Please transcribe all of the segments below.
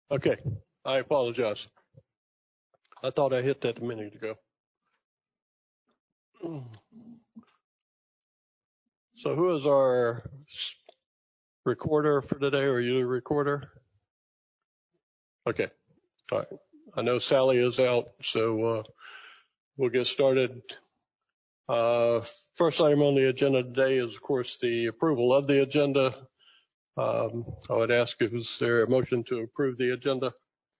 Okay, I apologize. I thought I hit that a minute ago. So who is our recorder for today? Are you the recorder? Okay, all right. I know Sally is out, so we'll get started. First item on the agenda today is, of course, the approval of the agenda. I would ask, is there a motion to approve the agenda?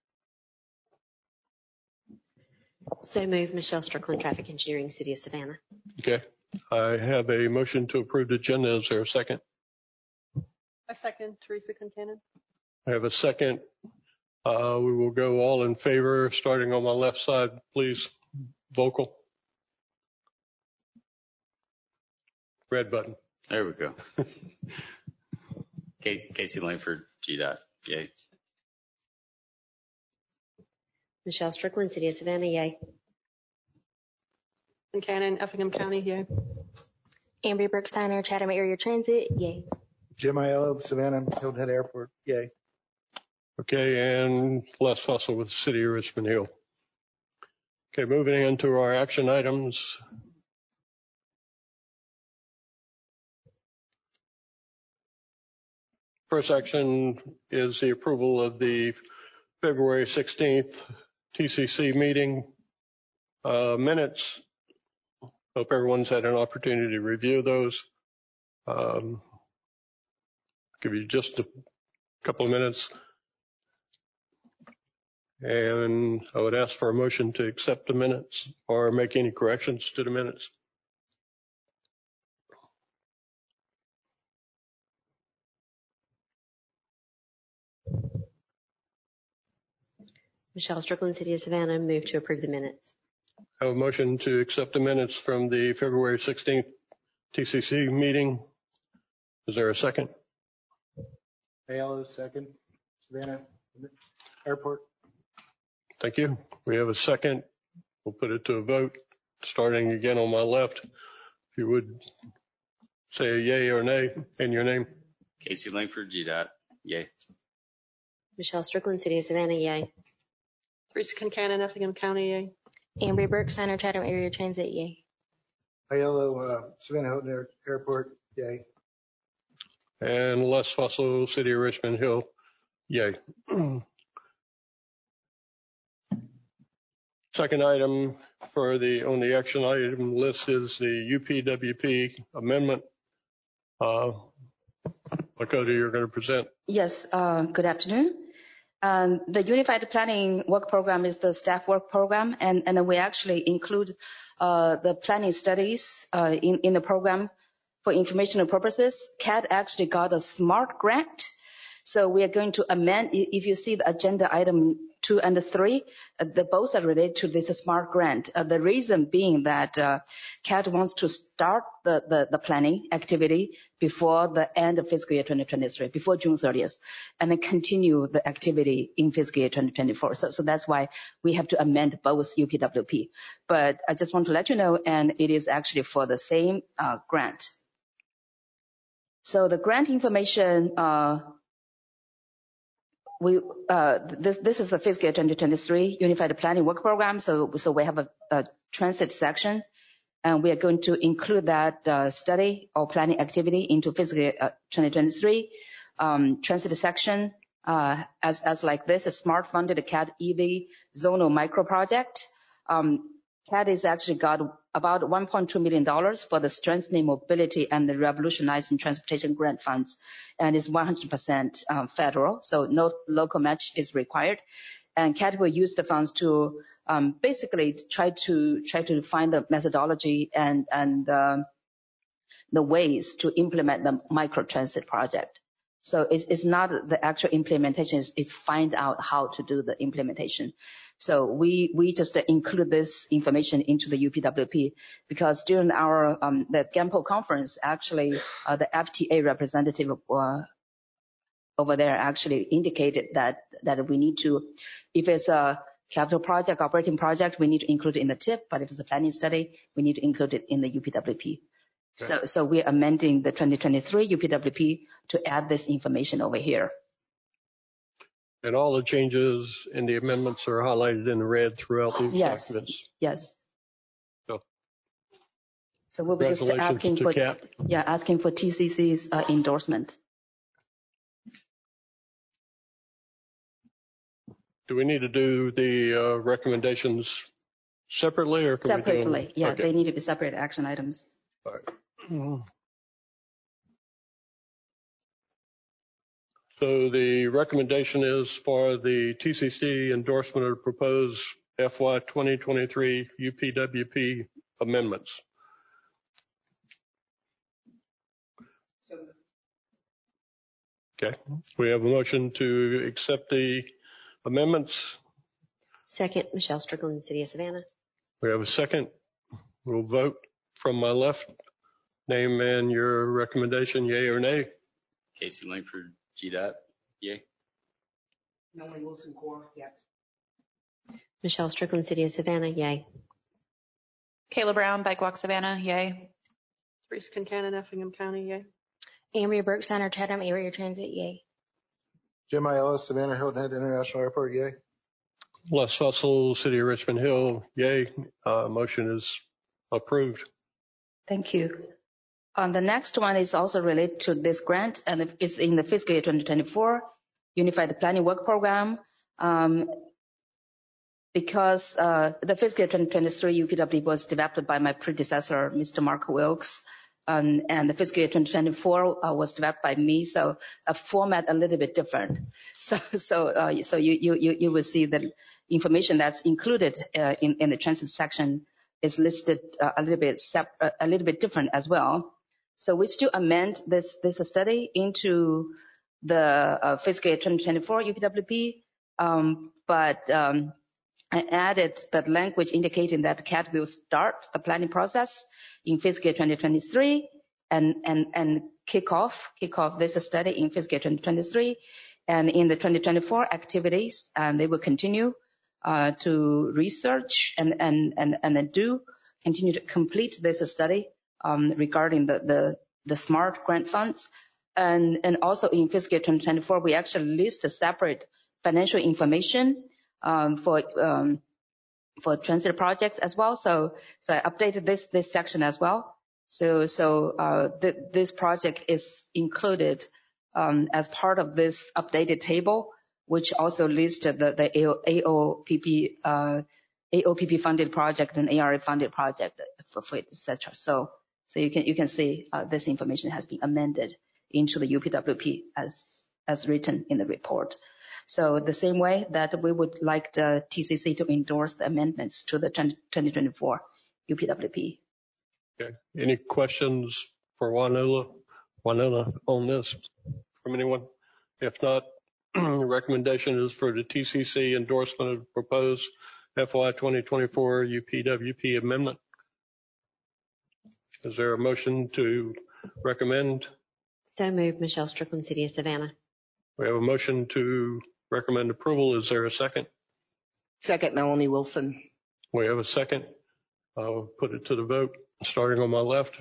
So moved. Michelle Strickland, Traffic Engineering, City of Savannah. Okay. I have a motion to approve the agenda. Is there a second? A second. Teresa Concannon. I have a second. We will go all in favor, starting on my left side, please. Vocal. Red button. There we go. Casey Langford, GDOT. Yay. Michelle Strickland, City of Savannah, yay. Concannon, Effingham County, yay. Ambry Bergsteiner, Chatham Area Transit, yay. Jim Aiello, Savannah Hilton Head Airport, yay. Okay, and Les Fussell with the City of Richmond Hill. Okay, moving into our action items. First action is the approval of the February 16th TCC meeting minutes. Hope everyone's had an opportunity to review those. Give you just a couple of minutes. And I would ask for a motion to accept the minutes or make any corrections to the minutes. Michelle Strickland, City of Savannah, move to approve the minutes. I have a motion to accept the minutes from the February 16th TCC meeting. Is there a second? Aiello, second. Savannah Airport. Thank you. We have a second. We'll put it to a vote. Starting again on my left. If you would say a yay or nay in your name. Casey Langford, GDOT. Yay. Michelle Strickland, City of Savannah, yay. Teresa Concannon, Effingham County, yay. Ambry Bergsteiner, Chatham Area Transit, yay. Aiello, Savannah Hilton Airport, yay. And Les Fussell, City of Richmond Hill, yay. Second item on the action item list is the UPWP amendment. Lakota, you're going to present. Yes, good afternoon. The Unified Planning Work Program is the staff work program, and we actually include the planning studies in the program for informational purposes. CAD actually got a SMART grant, so we are going to amend. If you see the agenda item 2 and 3, they both are related to this SMART grant. The reason being that CAD wants to start the planning activity before the end of fiscal year 2023, before June 30th, and then continue the activity in fiscal year 2024. So that's why we have to amend both UPWP. But I just want to let you know, and it is actually for the same grant. So the grant information, this is the fiscal year 2023 Unified Planning Work Program. So we have a transit section, and we are going to include that study or planning activity into fiscal year 2023 transit section. As like this, a smart funded CAD EV zonal micro project. CAD has actually got about $1.2 million for the strengthening mobility and the revolutionizing transportation grant funds, and is 100% federal, so no local match is required. And CAD will use the funds to basically try to find the methodology and the ways to implement the micro transit project. So it's not the actual implementation, it's find out how to do the implementation. So we just include this information into the UPWP because during our the GAMPO conference, actually the FTA representative over there actually indicated that we need to, if it's a capital project, operating project, we need to include it in the TIP, but if it's a planning study, we need to include it in the UPWP. Okay. So we're amending the 2023 UPWP to add this information over here. And all the changes and the amendments are highlighted in red throughout these Yes. documents. Yes. So, So we'll be just congratulations asking to for, Kat. asking for TCC's endorsement. Do we need to do the recommendations separately or can we do Separately, them? yeah, Okay. they need to be separate action items. All right. So the recommendation is for the TCC endorsement of proposed FY 2023 UPWP amendments. Okay, we have a motion to accept the amendments. Second, Michelle Strickland, City of Savannah. We have a second. We'll vote from my left. Name and your recommendation, yay or nay. Casey Langford, GDOT, yay. Melanie Wilson Core, yes. Michelle Strickland, City of Savannah, yay. Kayla Brown, Bike Walk Savannah, yay. Teresa Concanon, Effingham County, yay. Andrea Bergsteiner, Chatham Area Transit, yay. Jim Aiello, Savannah Hilton Head International Airport, yay. Les Fussell, City of Richmond Hill, yay. Motion is approved. Thank you. The next one is also related to this grant, and it's in the fiscal year 2024 Unified Planning Work Program. Because the fiscal year 2023 UPWP was developed by my predecessor, Mr. Mark Wilkes, and the fiscal year 2024 was developed by me, so a format a little bit different. So you will see the information that's included in the transit section is listed a little bit different as well. So we still amend this study into the fiscal year 2024 UPWP, but I added that language indicating that CAT will start the planning process in fiscal year 2023 and kick off this study in fiscal year 2023. And in the 2024 activities, they will continue to research and then continue to complete this study regarding the SMART grant funds. And also in fiscal year 2024, we actually list a separate financial information for transit projects as well. So I updated this section as well. So this project is included as part of this updated table, which also lists the AOPP funded project and ARA funded project for it, etc. So you can see this information has been amended into the UPWP as written in the report. So the same way that we would like the TCC to endorse the amendments to the 2024 UPWP. Okay. Any questions for Juanela on this from anyone? If not, the recommendation is for the TCC endorsement of proposed FY 2024 UPWP amendment. Is there a motion to recommend? So moved, Michelle Strickland, City of Savannah. We have a motion to recommend approval. Is there a second? Second, Melanie Wilson. We have a second. I'll put it to the vote, starting on my left.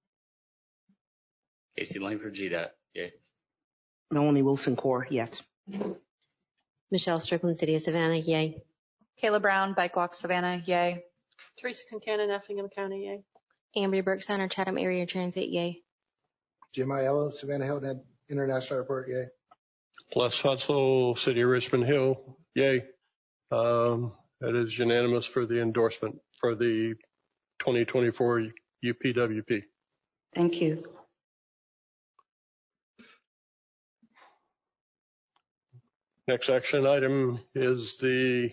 Casey Langford, GDOT, yay. Melanie Wilson Core, yes. Michelle Strickland, City of Savannah, yay. Kayla Brown, Bike Walk Savannah, yay. Teresa Concanon, Effingham County, yay. Andrea Bergsteiner, Chatham Area Transit, yay. Jim Aiello, Savannah Hilton Head International Airport, yay. Les Fussell, City of Richmond Hill, yay. That is unanimous for the endorsement for the 2024 UPWP. Thank you. Next action item is the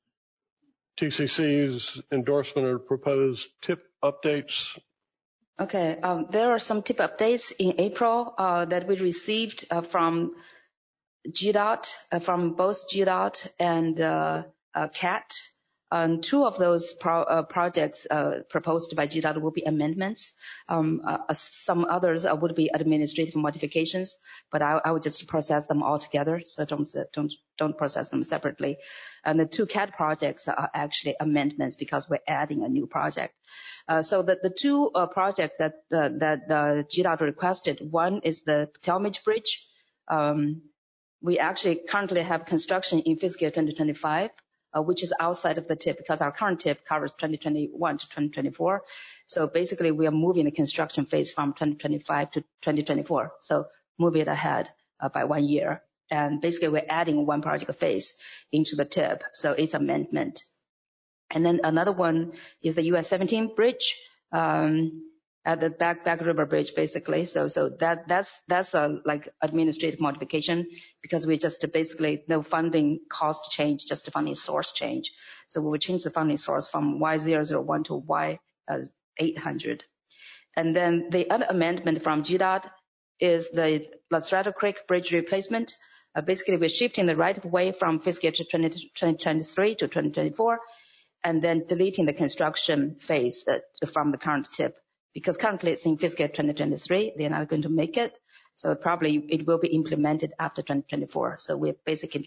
TCC's endorsement of proposed TIP updates. Okay, there are some TIP updates in April that we received from GDOT, from both GDOT and CAT. Two of those projects proposed by GDOT will be amendments. Some others would be administrative modifications, but I would just process them all together, so don't process them separately. And the two CAT projects are actually amendments because we're adding a new project. So the two projects that GDOT requested, one is the Talmadge Bridge, we actually currently have construction in fiscal year 2025, which is outside of the TIP because our current TIP covers 2021 to 2024. So basically, we are moving the construction phase from 2025 to 2024. So move it ahead by 1 year. And basically, we're adding one project phase into the TIP. So it's amendment. And then another one is the US 17 bridge at the Back River Bridge, basically. So that's a like administrative modification because we just basically no funding cost change, just the funding source change. So we will change the funding source from Y001 to Y800. And then the other amendment from GDOT is the Lastrado Creek Bridge replacement. Basically, we're shifting the right of way from fiscal year 2023 to 2024, and then deleting the construction phase from the current TIP. Because currently it's in fiscal year 2023, they're not going to make it. So probably it will be implemented after 2024. So we're basically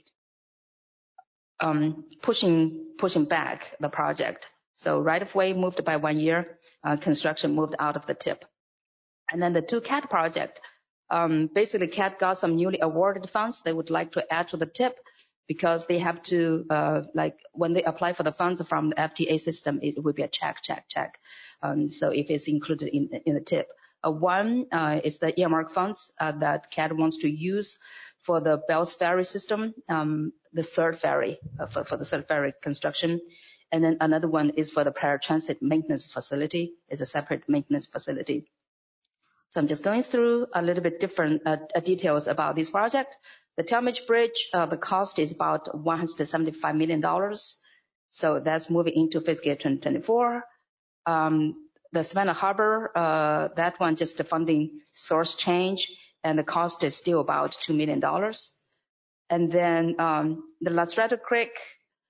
pushing back the project. So right of way moved by 1 year, construction moved out of the TIP. And then the two CAT project, basically CAT got some newly awarded funds they would like to add to the TIP because they have to, like when they apply for the funds from the FTA system, it will be a check. So if it's included in the TIP. One is the earmark funds that CAT wants to use for the Bells Ferry system, the third ferry, for the third ferry construction. And then another one is for the paratransit maintenance facility, is a separate maintenance facility. So I'm just going through a little bit different details about this project. The Talmadge Bridge, the cost is about $175 million. So that's moving into fiscal year 2024. The Savannah Harbor, that one just the funding source change, and the cost is still about $2 million. And then the Lastrado Creek,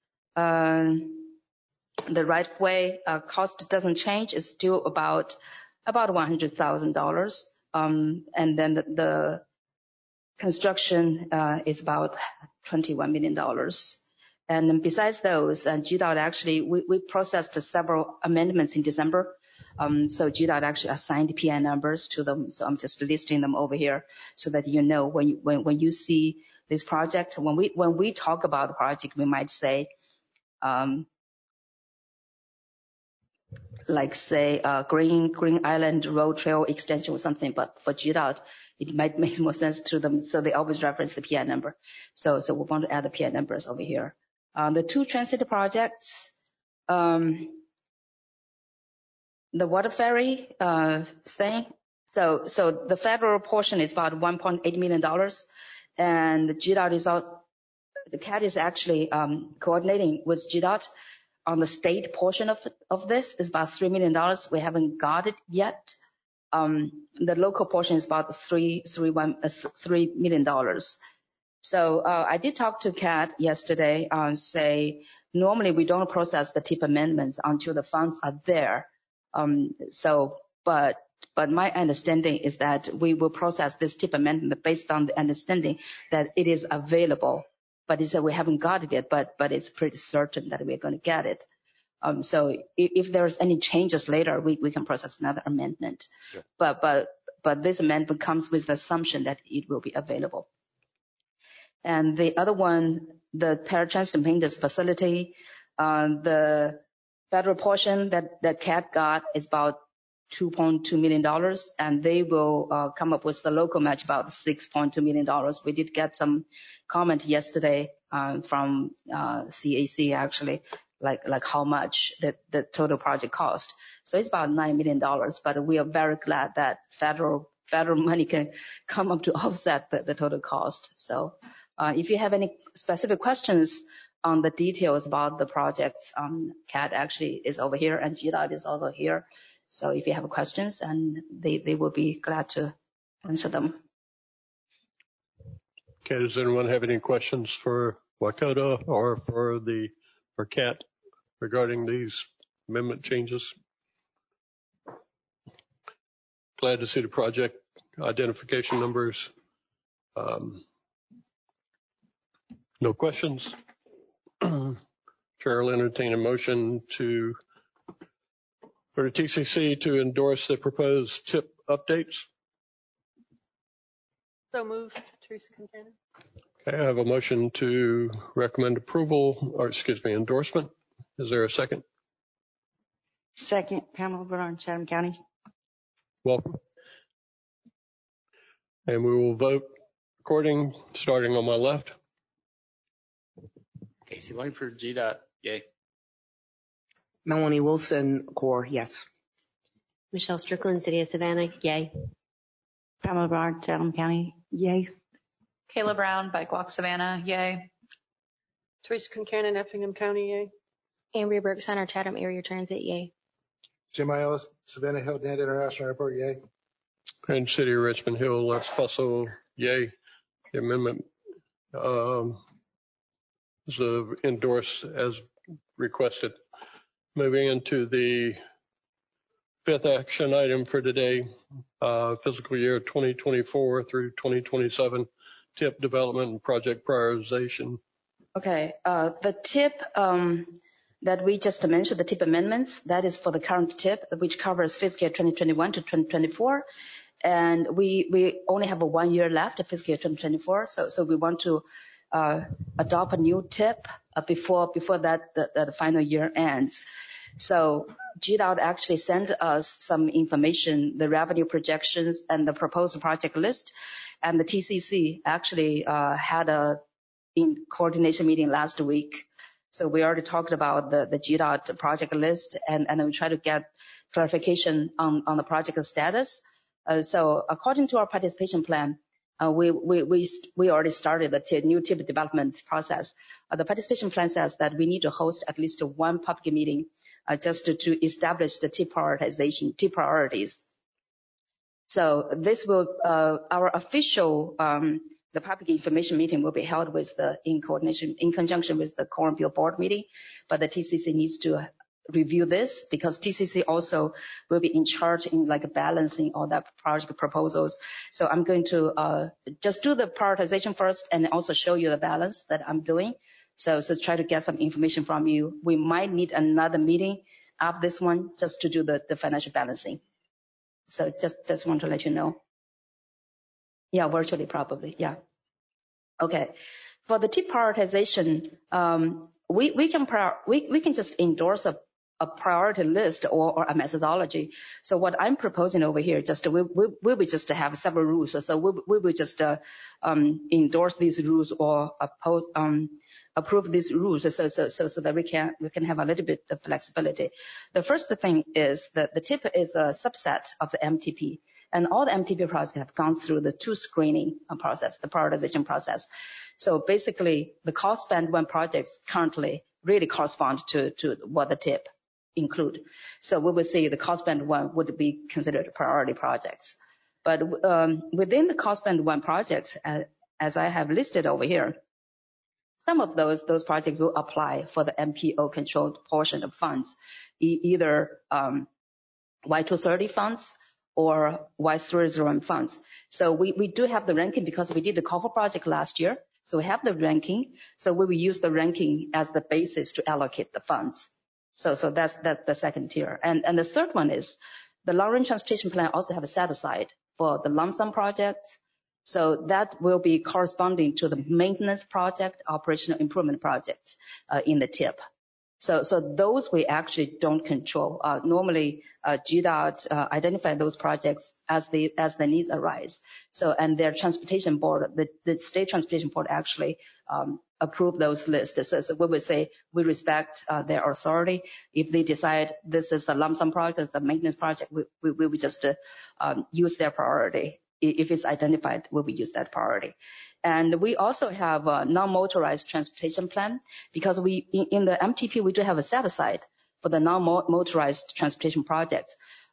the right of way cost doesn't change. It's still about $100,000. And then the construction is about $21 million. And then besides those, GDOT actually, we processed several amendments in December. So GDOT actually assigned PN numbers to them. So I'm just listing them over here so that you know when you see this project, when we talk about the project, we might say, like say Green Island Road Trail Extension or something, but for GDOT, it might make more sense to them. So they always reference the PN number. So we want to add the PN numbers over here. The two transit projects, the water ferry thing. So the federal portion is about $1.8 million, and GDOT is also, the CAT is actually coordinating with GDOT on the state portion of this. Is about $3 million. We haven't got it yet. The local portion is about $3 million. So I did talk to CAT yesterday and say normally we don't process the TIP amendments until the funds are there. But my understanding is that we will process this TIP amendment based on the understanding that it is available. But he said we haven't got it yet, but it's pretty certain that we're going to get it. So if there's any changes later, we can process another amendment. Sure. But this amendment comes with the assumption that it will be available. And the other one, the paratransit maintenance facility, the federal portion that CAT got is about $2.2 million, and they will come up with the local match about $6.2 million. We did get some comment yesterday from CAC actually, like how much the total project cost. So it's about $9 million, but we are very glad that federal money can come up to offset the total cost. So if you have any specific questions on the details about the projects, CAT actually is over here and GDOT is also here. So if you have questions, and they will be glad to answer them. Okay, does anyone have any questions for Wakoda or for CAT regarding these amendment changes? Glad to see the project identification numbers. No questions. Chair will entertain a motion for the TCC to endorse the proposed TIP updates. So moved, Teresa Quintana. I have a motion to recommend approval, or excuse me, endorsement. Is there a second? Second, Pamela Brown, Chatham County. Welcome. And we will vote according, starting on my left. Casey Langford, GDOT, yay. Melanie Wilson, Core, yes. Michelle Strickland, City of Savannah, yay. Pamela Brown, Chatham County, yay. Kayla Brown, Bike Walk Savannah, yay. Teresa Concanon, Effingham County, yay. Ambria Bergsteiner, Chatham Area Transit, yay. Jim Ellis, Savannah Hilton Head International Airport, yay. And City of Richmond Hill, Les Fussell, yay. The amendment is endorsed as requested. Moving into the fifth action item for today, fiscal year 2024 through 2027, TIP development and project prioritization. Okay, the TIP that we just mentioned, the TIP amendments, that is for the current TIP, which covers fiscal year 2021 to 2024. And we only have a 1 year left of fiscal year 2024. So we want to adopt a new TIP before that the final year ends. So GDOT actually sent us some information, the revenue projections and the proposed project list. And the TCC actually had a in coordination meeting last week. So we already talked about the GDOT project list, and we try to get clarification on the project status. So according to our participation plan, we already started the new TIP development process. The participation plan says that we need to host at least one public meeting just to establish the TIP prioritization, TIP priorities. So this will, our official, the public information meeting will be held with in conjunction with the Core and Bill board meeting, but the TCC needs to review this because TCC also will be in charge in like balancing all that project proposals. So I'm going to just do the prioritization first and also show you the balance that I'm doing. So try to get some information from you. We might need another meeting after this one just to do the financial balancing. So just want to let you know. Yeah, virtually probably. Yeah. Okay. For the TIP prioritization, we can just endorse a priority list or a methodology. So what I'm proposing over here, we will just have several rules. So we will just endorse these rules or approve these rules so that we can have a little bit of flexibility. The first thing is that the TIP is a subset of the MTP. And all the MTP projects have gone through the two screening process, the prioritization process. So basically, the cost band one projects currently really correspond to what the TIP include. So we will see the cost band one would be considered priority projects. But within the cost band one projects, as I have listed over here, some of those projects will apply for the MPO controlled portion of funds, either Y230 funds or Y301 funds. So we do have the ranking because we did the copper project last year. So we have the ranking. So we will use the ranking as the basis to allocate the funds. So that's the second tier. And the third one is the long-range transportation plan also have a set aside for the lump sum projects. So that will be corresponding to the maintenance project, operational improvement projects in the TIP. So those we actually don't control. Normally, GDOT identify those projects as the needs arise. So, and their transportation board, the state transportation board actually approve those lists. So we would say we respect their authority. If they decide this is the lump sum project, the maintenance project, we will just use their priority. If it's identified, we will use that priority. And we also have a non-motorized transportation plan because in the MTP, we do have a set aside for the non-motorized transportation projects.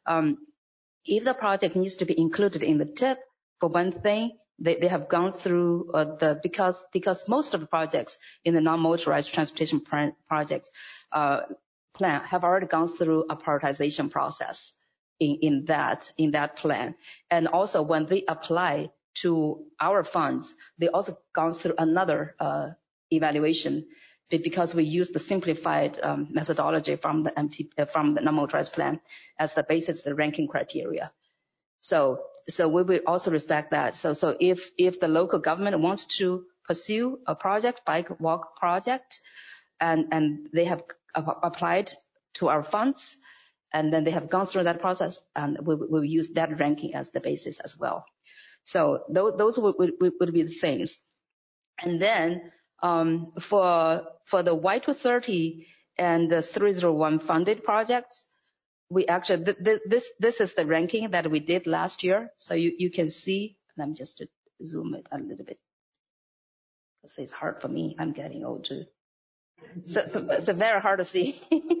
If the project needs to be included in the TIP, for one thing, they have gone through because most of the projects in the non-motorized transportation projects plan have already gone through a prioritization process in that plan. And also when they apply to our funds, they also gone through another evaluation because we use the simplified methodology from the non-motorized plan as the basis of the ranking criteria. So we will also respect that. So if the local government wants to pursue a project, bike walk project, and they have applied to our funds, and then they have gone through that process, and we'll use that ranking as the basis as well. So those would be the things. And then for the Y230 and the 301 funded projects, we actually, this is the ranking that we did last year. So you can see, let me just zoom it a little bit. It's hard for me. I'm getting old too. So it's very hard to see.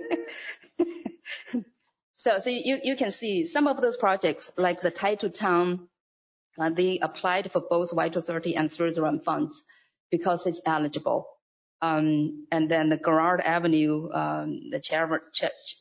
So you can see some of those projects, like the Tai To Town, they applied for both Y230 and 301 funds because it's eligible. And then the Gerard Avenue, the Chairman Church,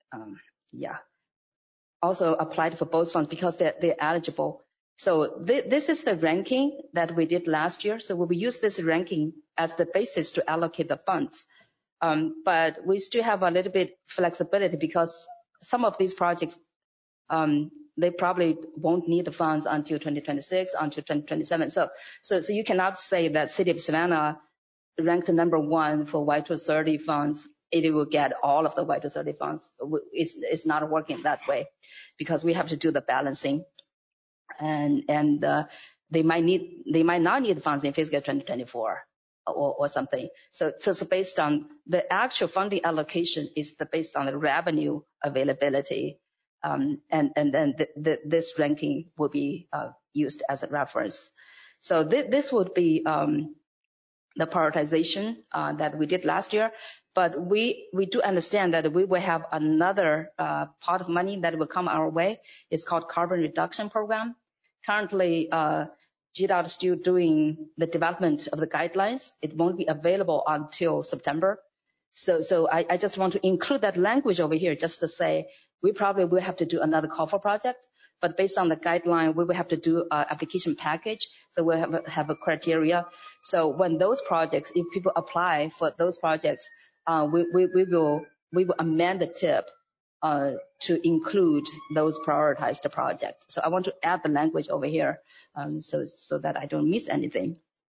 also applied for both funds because they're eligible. So this is the ranking that we did last year. So we will use this ranking as the basis to allocate the funds. But we still have a little bit flexibility because some of these projects, they probably won't need the funds until 2026, until 2027. So you cannot say that City of Savannah ranked number 1 for Y230 funds. It will get all of the Y230 funds. It's not working that way because we have to do the balancing, and they might not need funds in fiscal 2024 or something. So based on the actual funding allocation is based on the revenue availability, and then this ranking will be used as a reference. So this would be the prioritization that we did last year. But we do understand that we will have another pot of money that will come our way. It's called Carbon Reduction Program. Currently, GDOT is still doing the development of the guidelines. It won't be available until September. So I just want to include that language over here just to say we probably will have to do another call for project. But based on the guideline, we will have to do an application package. So we'll have a criteria. So when those projects, if people apply for those projects, we will amend the tip to include those prioritized projects. So I want to add the language over here so that I don't miss anything.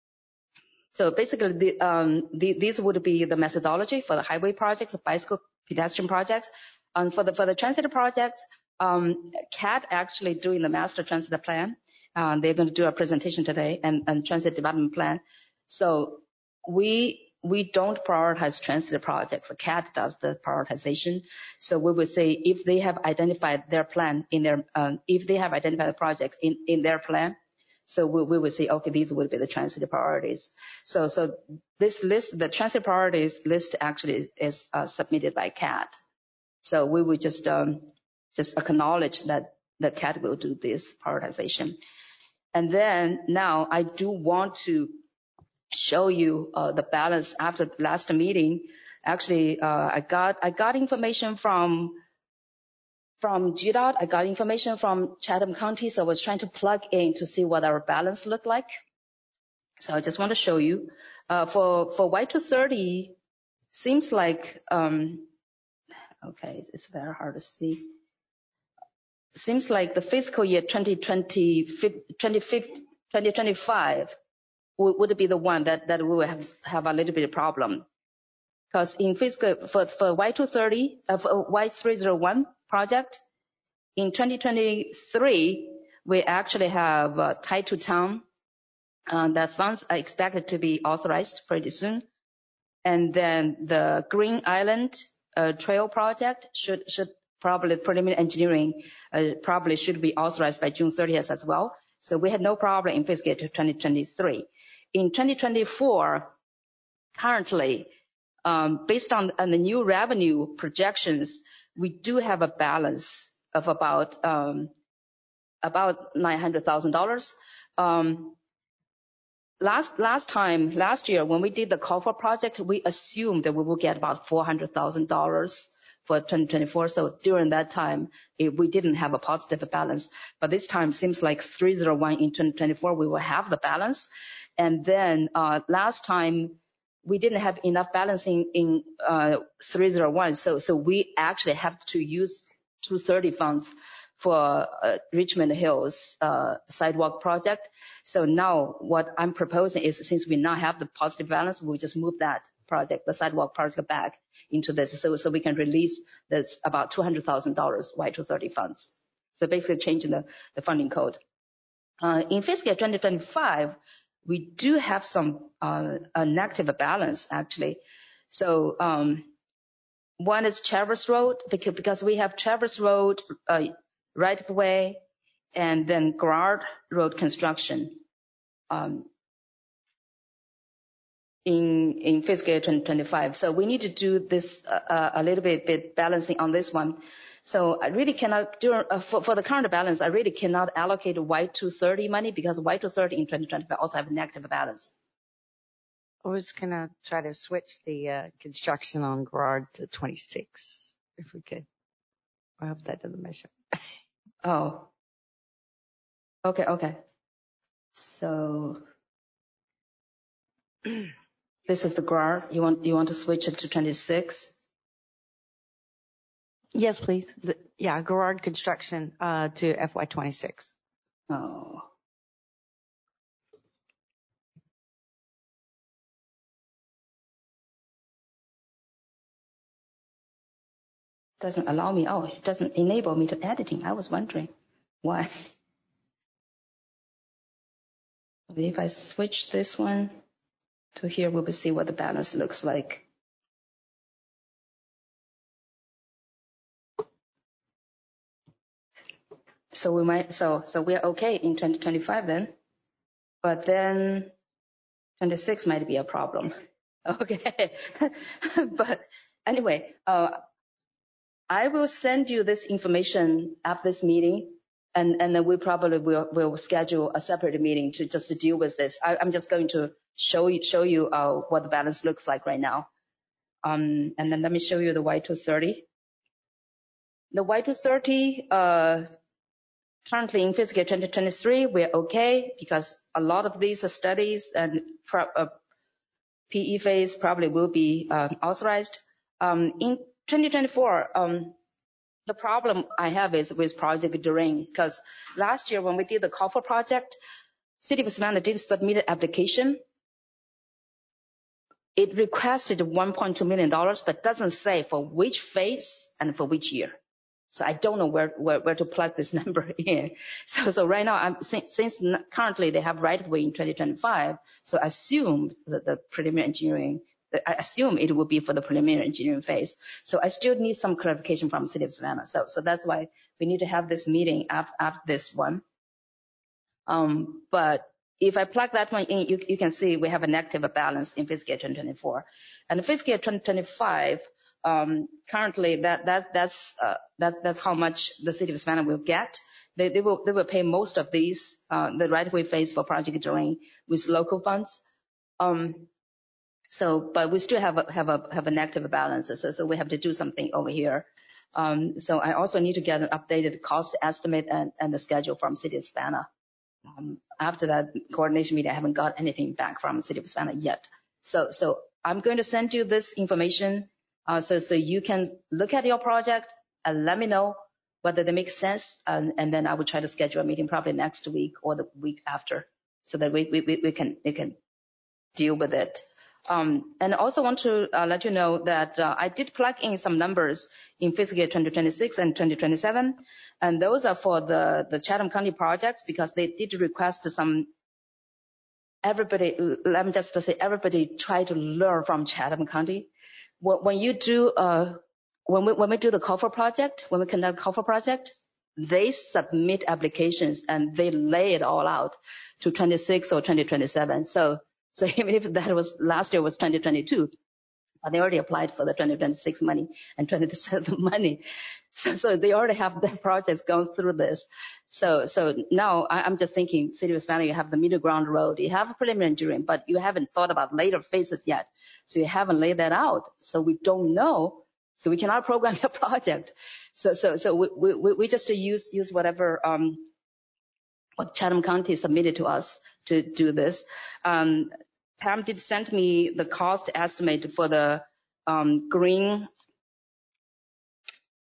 So basically, these would be the methodology for the highway projects, bicycle pedestrian projects. And for the transit projects, CAT actually doing the master transit plan. They're going to do a presentation today and transit development plan. So we don't prioritize transit projects. The CAT does the prioritization. So we will say if they have identified their plan in their, if they have identified the projects in their plan, so we will say, okay, these would be the transit priorities. So this list, the transit priorities list actually is submitted by CAT. So we will just acknowledge that the CAT will do this prioritization. And then now I do want to show you the balance after the last meeting. Actually, I got information from GDOT. I got information from Chatham County. So I was trying to plug in to see what our balance looked like. So I just want to show you. For Y230, seems like, okay, it's very hard to see. Seems like the fiscal year 2025 would be the one that we will have a little bit of problem. Because in fiscal, for Y230, for Y301 project, in 2023, we actually have Tai To Town. That funds are expected to be authorized pretty soon. And then the Green Island Trail project should probably preliminary engineering probably should be authorized by June 30th as well. So we had no problem in fiscal year 2023. In 2024, currently, based on the new revenue projections, we do have a balance of about $900,000. Last year, when we did the call for project, we assumed that we will get about $400,000 for 2024. So during that time, we didn't have a positive balance. But this time seems like 301 in 2024, we will have the balance. And then last time, we didn't have enough balancing in 301. So we actually have to use 230 funds for Richmond Hills sidewalk project. So now what I'm proposing is, since we now have the positive balance, we just move that project, the sidewalk project, back into this, so we can release this about $200,000 Y230 funds. So basically changing the funding code. In fiscal year 2025, we do have some a negative balance actually. So one is Traverse Road, because we have Traverse Road right of way, and then Girard Road construction in fiscal year 2025. So we need to do this a little bit balancing on this one. So I really cannot do for the current balance. I really cannot allocate Y230 money because Y230 in 2025 also have a negative balance. I was gonna try to switch the construction on Girard to 26, if we could. I hope that doesn't measure. Oh. Okay. So this is the Girard. You want to switch it to 26? Yes, please. Girard construction to FY26. Oh. Doesn't allow me. Oh, it doesn't enable me to editing. I was wondering why. If I switch this one to here, we will see what the balance looks like. So we might, so we're okay in 2025 then, but then 26 might be a problem. Okay. But anyway, I will send you this information after this meeting, and then we probably will schedule a separate meeting to just to deal with this. I'm just going to show you what the balance looks like right now. And then let me show you the Y230. The Y230, currently in fiscal year 2023, we're okay because a lot of these studies and PE phase probably will be authorized. In 2024, the problem I have is with Project Doreen, because last year when we did the COFA project, City of Savannah did submit an application. It requested $1.2 million, but doesn't say for which phase and for which year. So I don't know where to plug this number in. So right now, since currently they have right of way in 2025, so I assume that the preliminary engineering, I assume it will be for the preliminary engineering phase. So I still need some clarification from the City of Savannah. So that's why we need to have this meeting after this one. But if I plug that one in, you can see we have a negative balance in fiscal year 2024. And fiscal year 2025, currently that's how much the City of Savannah will get. They will pay most of these, the right-of-way phase for Project Doreen with local funds. But we still have a negative balance. So we have to do something over here. So I also need to get an updated cost estimate and the schedule from City of Savannah. After that coordination meeting, I haven't got anything back from the City of Savannah yet. So I'm going to send you this information so you can look at your project and let me know whether they make sense. And then I will try to schedule a meeting probably next week or the week after so that we can deal with it. And I also want to let you know that I did plug in some numbers in fiscal year 2026 and 2027. And those are for the Chatham County projects because they did request some, everybody, let me just say, everybody try to learn from Chatham County. When you do, when we do the COFA project, when we conduct COFA project, they submit applications and they lay it all out to 26 or 2027. So even if that was last year was 2022, they already applied for the 2026 money and 2027 money. So they already have their projects going through this. So now I'm just thinking, City of Savannah, you have the middle ground road, you have a preliminary engineering, but you haven't thought about later phases yet. So you haven't laid that out. So we don't know. So we cannot program your project. So we just use whatever what Chatham County submitted to us to do this. Pam did send me the cost estimate for the green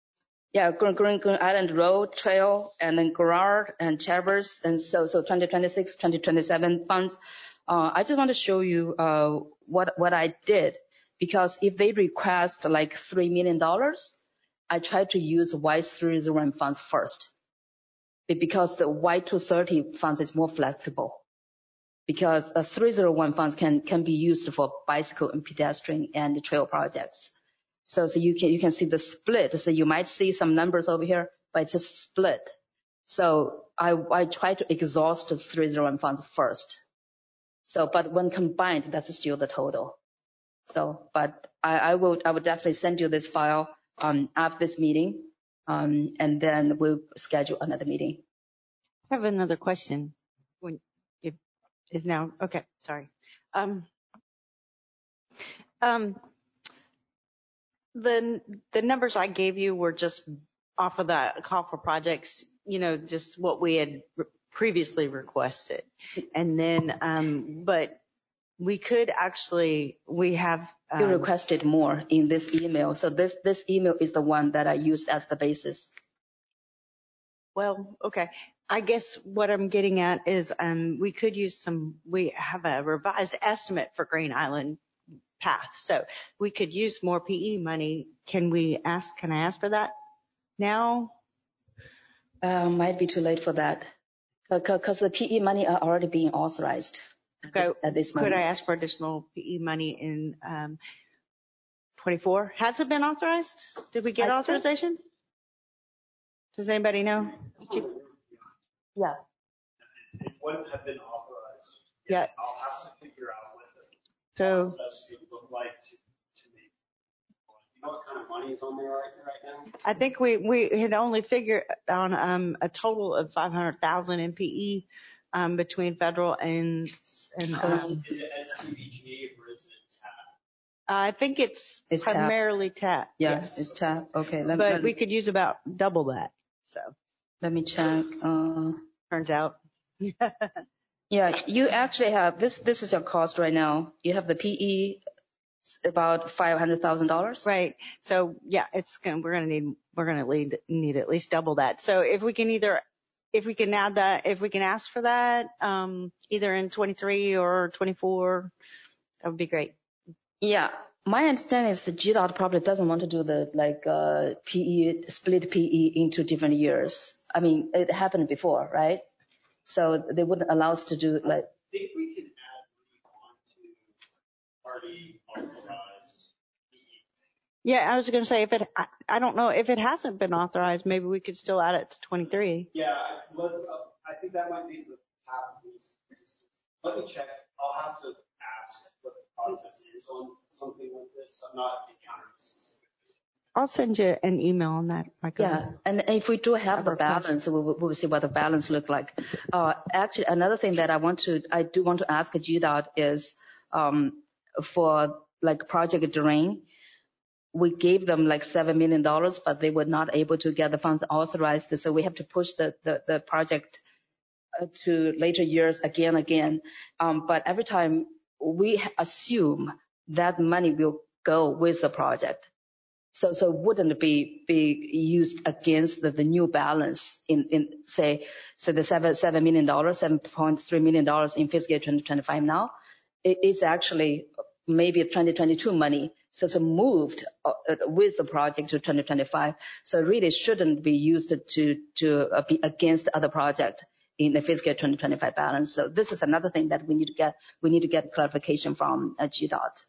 Yeah, Green Island Road Trail, and then Girard and Traverse, and so 2026, 2027 funds. I just want to show you what I did, because if they request like $3 million, I try to use Y301 funds first, because the Y230 funds is more flexible. Because 301 funds can be used for bicycle and pedestrian and trail projects. So you can see the split. So you might see some numbers over here, but it's a split. So I try to exhaust the 301 funds first. So, but when combined, that's still the total. So, but I will definitely send you this file after this meeting, and then we'll schedule another meeting. I have another question. When it is now, okay, sorry. The numbers I gave you were just off of the call for projects, just what we had previously requested. And then, but we could actually, we have. You requested more in this email. So this email is the one that I used as the basis. Well, okay. I guess what I'm getting at is we could use we have a revised estimate for Green Island path. So we could use more PE money. Can I ask for that now? Might be too late for that, because the PE money are already being authorized at this moment. Could I ask for additional PE money in 24? Has it been authorized? Did we get authorization? Does anybody know? Yeah. It wouldn't have been authorized. Yeah. I'll have to figure out what the So, process would look like to make. You know what kind of money is on there right now? I think we had only figured on a total of 500,000 in PE between federal and Is it STVG or is it TAP? I think it's primarily TAP. Yeah, yes. It's TAP. Okay. But we could use about double that. So let me check. Turns out. Yeah, you actually have this. This is your cost right now. You have the PE about $500,000. Right. So yeah, we're gonna need at least double that. So if we can add that, if we can ask for that, either in 23 or 24, that would be great. Yeah. My understanding is the GDOT probably doesn't want to do the PE, split PE into different years. I mean, it happened before, right? So they wouldn't allow us to do like. I think we can add already authorized PE. Yeah, I was going to say I don't know if it hasn't been authorized, maybe we could still add it to 23. Yeah, I think that might be the path. Let me check. I'll have to ask what the process is on something like this. I'm not encountering specific. I'll send you an email on that, Michael. Yeah, and if we do have the balance, we'll see what the balance look like. Actually, another thing that I do want to ask GDOT is for like Project Drain, we gave them like $7 million, but they were not able to get the funds authorized. So we have to push the project to later years again. But every time we assume that money will go with the project. So wouldn't be used against the new balance in say the $7 million, $7.3 million in fiscal year 2025 now. It is actually maybe 2022 money. So moved with the project to 2025. So it really shouldn't be used to be against other project in the fiscal year 2025 balance. So this is another thing that we need to get clarification from GDOT.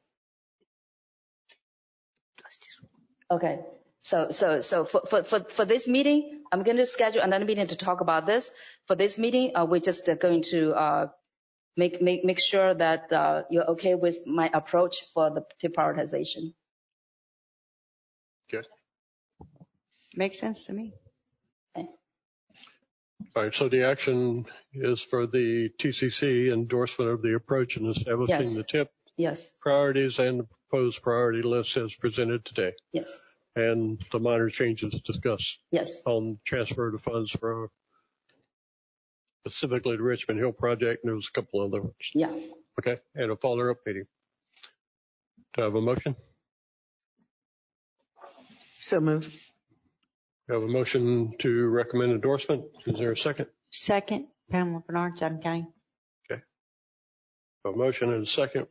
Okay. So for this meeting, I'm going to schedule another meeting to talk about this. For this meeting, we're just going to make sure that you're okay with my approach for the prioritization. Good. Makes sense to me. Okay. All right. So the action is for the TCC endorsement of the approach and establishing the TIP priorities and the proposed priority list as presented today. Yes. And the minor changes discussed. Yes. On transfer of funds for specifically the Richmond Hill project, and there was a couple other ones. Yeah. Okay. And a follow-up meeting. Do I have a motion? So moved. We have a motion to recommend endorsement. Is there a second? Second, Pamela Bernard, Chatham County. A motion and a second.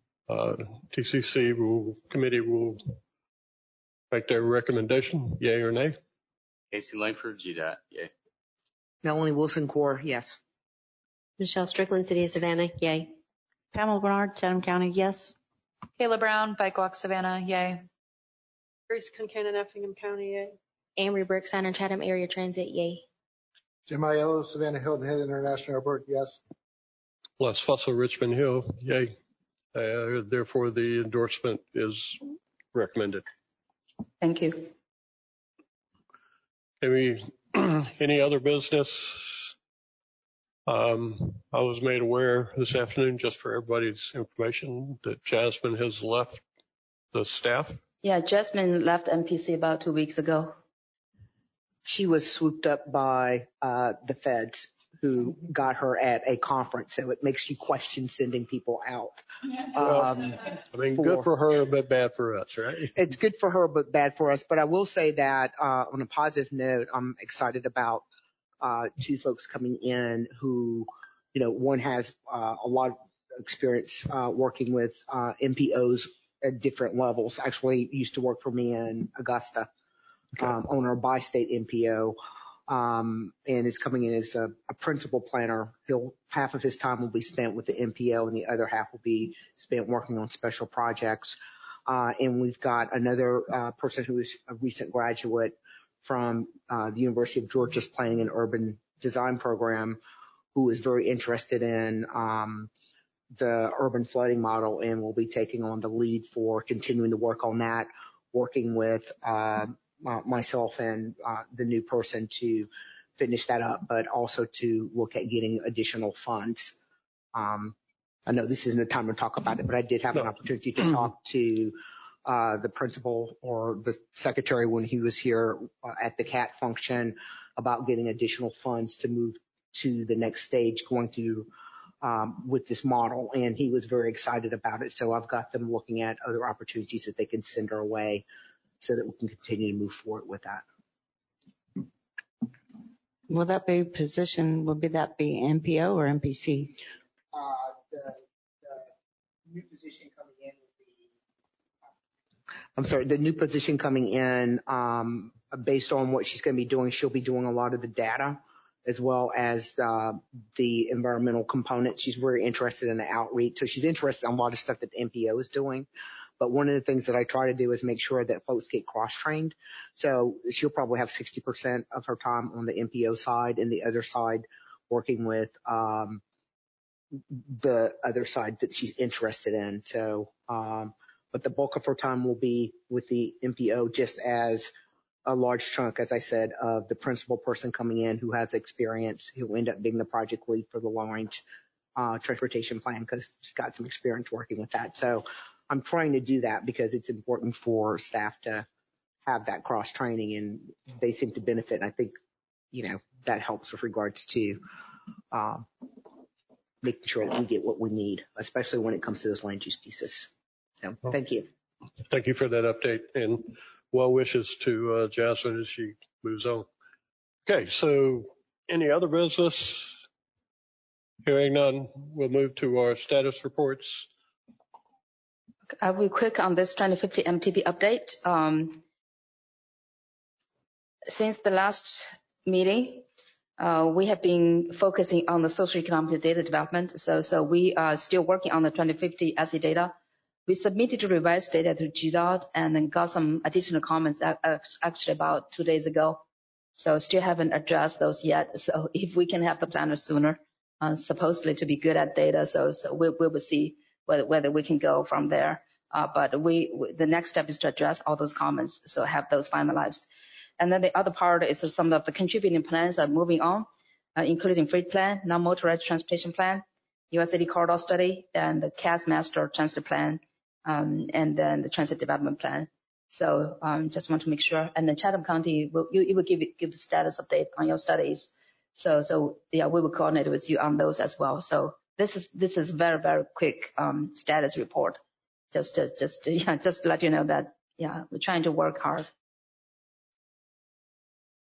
TCC committee will make their recommendation, yay or nay. Casey Langford, GDOT, yay. Melanie Wilson, Core, yes. Michelle Strickland, City of Savannah, yay. Pamela Bernard, Chatham County, yes. Kayla Brown, Bike Walk Savannah, yay. Teresa Concanon, Effingham County, yay. Ambry Brooks Tyner, Chatham Area Transit, yay. Jim Aiello, Savannah Hilton Head International Airport, yes. Les Fussell, Richmond Hill, yay. Therefore, the endorsement is recommended. Thank you. Any other business? I was made aware this afternoon, just for everybody's information, that Jasmine has left the staff. Yeah, Jasmine left MPC about 2 weeks ago. She was swooped up by the feds who got her at a conference. So it makes you question sending people out. Good for her, but bad for us, right? It's good for her, but bad for us. But I will say that on a positive note, I'm excited about two folks coming in who, one has a lot of experience working with MPOs at different levels. Actually used to work for me in Augusta, owner of Bi-State MPO. And is coming in as a principal planner. Half of his time will be spent with the MPO and the other half will be spent working on special projects. And we've got another person who is a recent graduate from the University of Georgia's Planning and Urban Design program, who is very interested in the urban flooding model and will be taking on the lead for continuing to work on that, working with myself and the new person to finish that up, but also to look at getting additional funds. I know this isn't the time to talk about it, but I did have an opportunity to talk to the principal or the secretary when he was here at the CAT function about getting additional funds to move to the next stage going through with this model. And he was very excited about it. So I've got them looking at other opportunities that they can send our way so that we can continue to move forward with that. Will that be MPO or MPC? The new position coming in the new position coming in, based on what she's going to be doing, she'll be doing a lot of the data as well as the environmental component. She's very interested in the outreach. So she's interested in a lot of stuff that the MPO is doing. But one of the things that I try to do is make sure that folks get cross-trained. So she'll probably have 60% of her time on the MPO side and the other side working with the other side that she's interested in. So, but the bulk of her time will be with the MPO, just as a large chunk, as I said, of the principal person coming in who has experience, who will end up being the project lead for the long-range transportation plan because she's got some experience working with that. So I'm trying to do that because it's important for staff to have that cross training, and they seem to benefit. And I think, that helps with regards to making sure that we get what we need, especially when it comes to those land use pieces. So thank you. Thank you for that update and well wishes to Jasmine as she moves on. Okay, so any other business? Hearing none, we'll move to our status reports. I'll be quick on this 2050 MTP update. Since the last meeting, we have been focusing on the socioeconomic data development. So we are still working on the 2050 SE data. We submitted the revised data to GDOT and then got some additional comments actually about 2 days ago. So still haven't addressed those yet. So if we can have the planner sooner, supposedly to be good at data. So we will see whether we can go from there. But the next step is to address all those comments, so have those finalized. And then the other part is some of the contributing plans are moving on, including freight plan, non-motorized transportation plan, US City Corridor study, and the CAS master transit plan, and then the transit development plan. So just want to make sure. And then Chatham County, you will give the status update on your studies. So yeah, we will coordinate with you on those as well. So this is very, very quick status report. Just to let you know that, yeah, we're trying to work hard.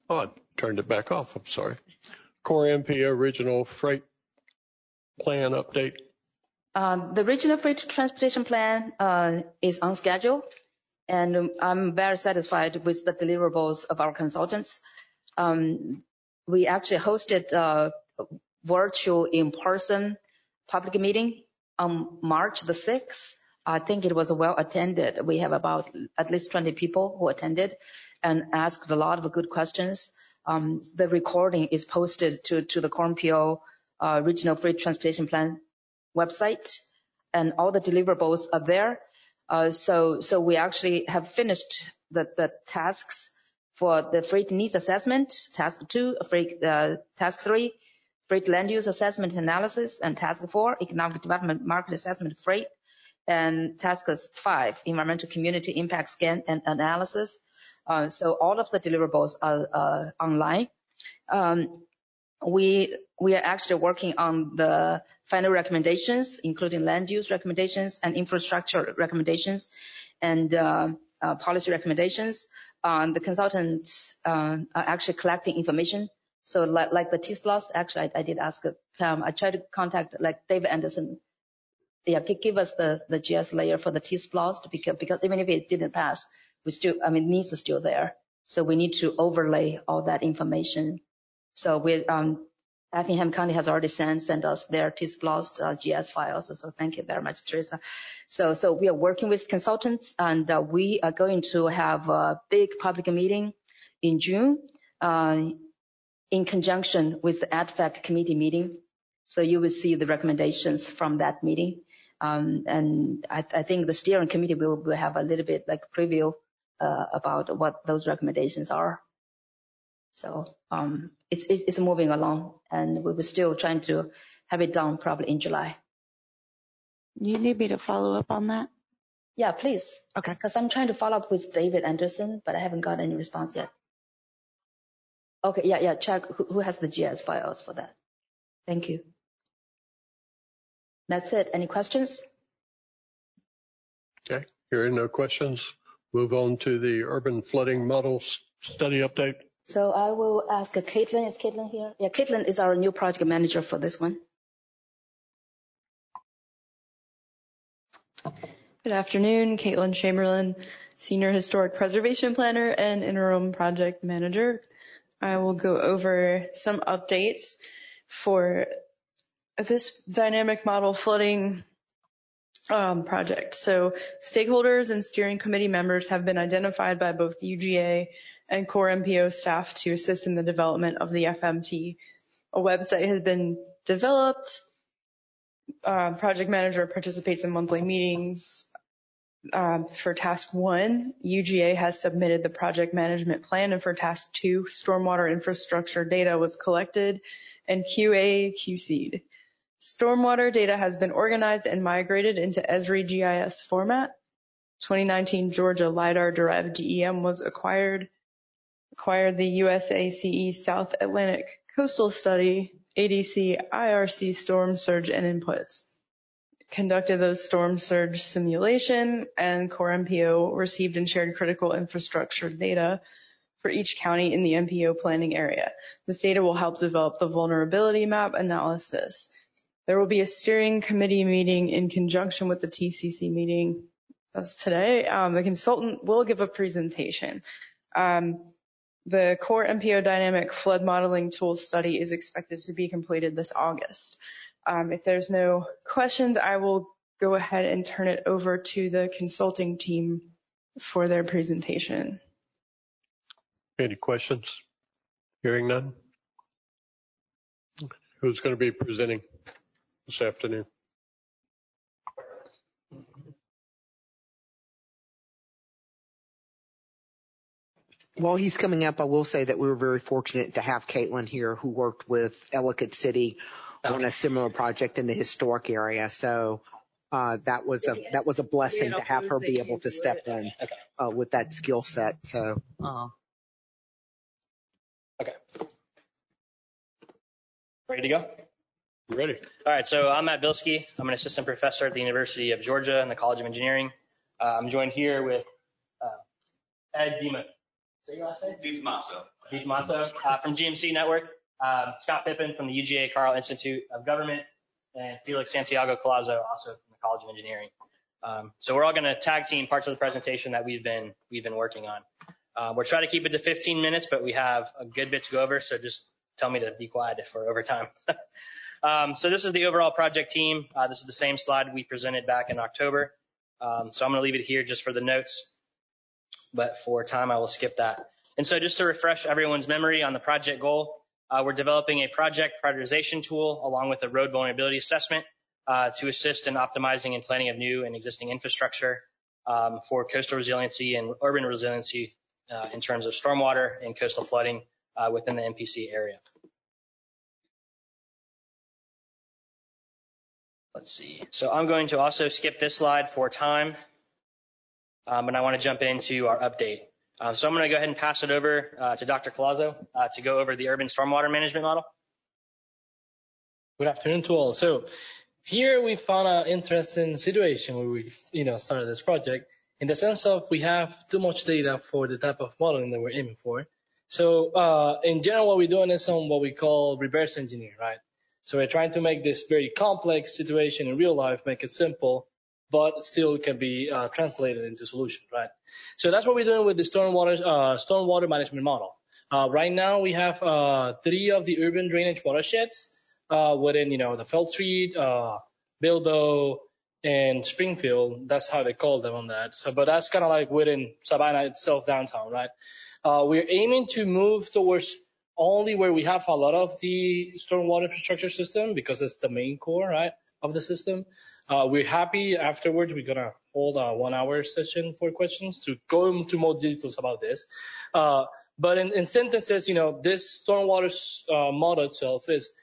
Oh, I turned it back off. I'm sorry. Core MPO Regional Freight Plan update. The Regional Freight Transportation Plan is on schedule, and I'm very satisfied with the deliverables of our consultants. We actually hosted a virtual in-person public meeting on March the 6th. I think it was well attended. We have about at least 20 people who attended and asked a lot of good questions. The recording is posted to the Core MPO Regional Freight Transportation Plan website, and all the deliverables are there. So we actually have finished the tasks for the freight needs assessment, task 2, task 3, freight land use assessment analysis, and task 4, economic development market assessment of freight, and task 5, environmental community impact scan and analysis. So all of the deliverables are online. We are actually working on the final recommendations, including land use recommendations and infrastructure recommendations and policy recommendations. The consultants are actually collecting information. So like the T-SPLOST, actually I did ask Pam, I tried to contact like David Anderson. Yeah, give us the GS layer for the T-SPLOST because even if it didn't pass, we still, needs are still there. So we need to overlay all that information. So Effingham County has already sent us their T-SPLOST GS files. So thank you very much, Teresa. So we are working with consultants, and we are going to have a big public meeting in June in conjunction with the ADFAC committee meeting. So you will see the recommendations from that meeting. And I think the steering committee will have a little bit like preview about what those recommendations are. So it's moving along, and we were still trying to have it done probably in July. You need me to follow up on that? Yeah, please. Okay. Because I'm trying to follow up with David Anderson, but I haven't got any response yet. Okay, yeah, check who has the GS files for that. Thank you. That's it. Any questions? Okay, hearing no questions, move on to the urban flooding model study update. So I will ask Caitlin. Is Caitlin here? Yeah, Caitlin is our new project manager for this one. Good afternoon, Caitlin Chamberlain, Senior Historic Preservation Planner and Interim Project Manager. I will go over some updates for this dynamic model flooding project. So stakeholders and steering committee members have been identified by both UGA and Core MPO staff to assist in the development of the FMT. A website has been developed. Project manager participates in monthly meetings. For task 1, UGA has submitted the project management plan, and for task 2, stormwater infrastructure data was collected and QA/QC'd. Stormwater data has been organized and migrated into Esri GIS format. 2019 Georgia LIDAR-derived DEM was acquired the USACE South Atlantic Coastal Study, ADC, IRC storm surge and inputs. Conducted those storm surge simulation, and Core MPO received and shared critical infrastructure data for each county in the MPO planning area. This data will help develop the vulnerability map analysis. There will be a steering committee meeting in conjunction with the TCC meeting. That's today. The consultant will give a presentation. The Core MPO Dynamic Flood Modeling Tool study is expected to be completed this August. If there's no questions, I will go ahead and turn it over to the consulting team for their presentation. Any questions? Hearing none. Who's going to be presenting this afternoon? While he's coming up, I will say that we were very fortunate to have Caitlin here, who worked with Ellicott City on a similar project in the historic area. So that was a blessing to have her be able to step in with that skill set. So okay, ready to go? Ready. All right. So I'm Matt Bilski. I'm an assistant professor at the University of Georgia and the College of Engineering. I'm joined here with Ed Dima. Say your last name? DiTomaso. Deep Mato from GMC Network, Scott Pippin from the UGA Carl Institute of Government, and Felix Santiago Colazo, also from the College of Engineering. So we're all going to tag team parts of the presentation that we've been working on. We're trying to keep it to 15 minutes, but we have a good bit to go over, so just tell me to be quiet if we're over time. So this is the overall project team. This is the same slide we presented back in October. So I'm going to leave it here just for the notes, but for time I will skip that. And so just to refresh everyone's memory on the project goal, we're developing a project prioritization tool along with a road vulnerability assessment to assist in optimizing and planning of new and existing infrastructure for coastal resiliency and urban resiliency in terms of stormwater and coastal flooding within the MPC area. Let's see. So I'm going to also skip this slide for time, and I want to jump into our update. So I'm going to go ahead and pass it over to Dr. Colazo to go over the urban stormwater management model. Good afternoon to all. So here we found an interesting situation where we, started this project in the sense of we have too much data for the type of modeling that we're aiming for. So in general, what we're doing is some what we call reverse engineering, right? So we're trying to make this very complex situation in real life, make it simple, but still can be translated into solutions, right? So that's what we're doing with the stormwater management model. Right now, we have 3 of the urban drainage watersheds within, the Felt Street, Bilbo, and Springfield. That's how they call them on that. So, but that's kind of like within Savannah itself, downtown, right? We're aiming to move towards only where we have a lot of the stormwater infrastructure system because it's the main core, right, of the system. We're happy afterwards. We're going to hold a 1-hour session for questions to go into more details about this. But in sentences, this stormwater model itself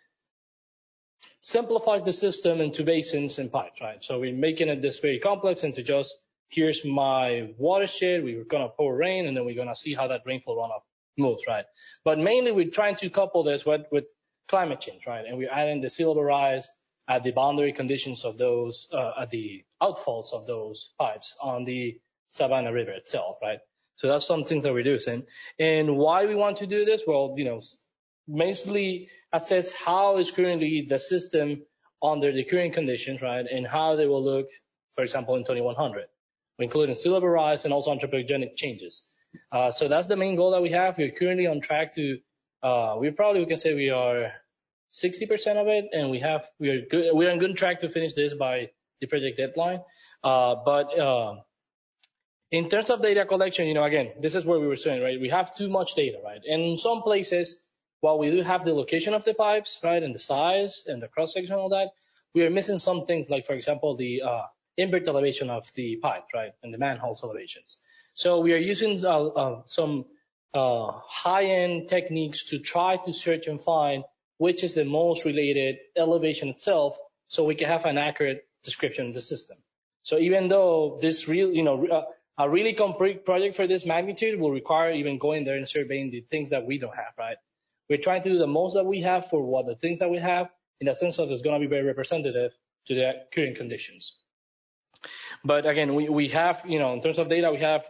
simplifies the system into basins and pipes, right? So we're making it this very complex into just, here's my watershed. We're going to pour rain, and then we're going to see how that rainfall runoff moves, right? But mainly we're trying to couple this with climate change, right? And we're adding the sea level rise at the boundary conditions of those, at the outfalls of those pipes on the Savannah River itself, right? So that's something that we're doing. And why we want to do this? Well, basically assess how is currently the system under the current conditions, right? And how they will look, for example, in 2100, including sea level rise and also anthropogenic changes. So that's the main goal that we have. We're currently on track to, we can say we are 60% of it, and we're on good track to finish this by the project deadline. But in terms of data collection, again, this is where we were saying, right? We have too much data, right? And in some places, while we do have the location of the pipes, right, and the size and the cross section and all that, we are missing some things like, for example, the invert elevation of the pipe, right, and the manholes elevations. So we are using some high-end techniques to try to search and find which is the most related elevation itself, so we can have an accurate description of the system. So even though this a really complete project for this magnitude will require even going there and surveying the things that we don't have, right? We're trying to do the most that we have for what the things that we have, in the sense of it's going to be very representative to the current conditions. But again, we have, in terms of data, we have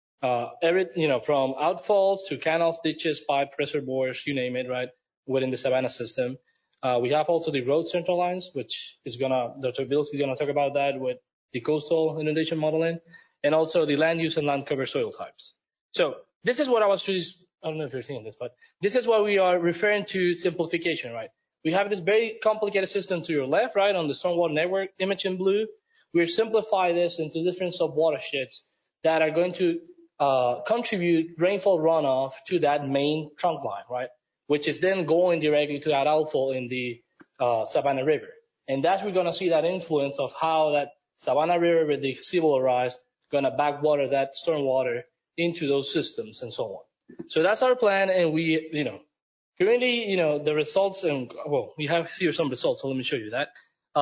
from outfalls to canals, ditches, pipe, reservoirs, you name it, right, within the Savannah system. We have also the road center lines, which is Dr. Bills is gonna talk about that with the coastal inundation modeling, and also the land use and land cover soil types. So this is what I don't know if you're seeing this, but this is what we are referring to simplification, right? We have this very complicated system to your left, right, on the stormwater network image in blue. We simplify this into different sub-watersheds that are going to contribute rainfall runoff to that main trunk line, right, which is then going directly to that outfall in the Savannah River. And that's we're going to see that influence of how that Savannah River with the sea level rise going to backwater that stormwater into those systems and so on. So that's our plan, and we, currently, the results, and well, we have here some results, so let me show you that.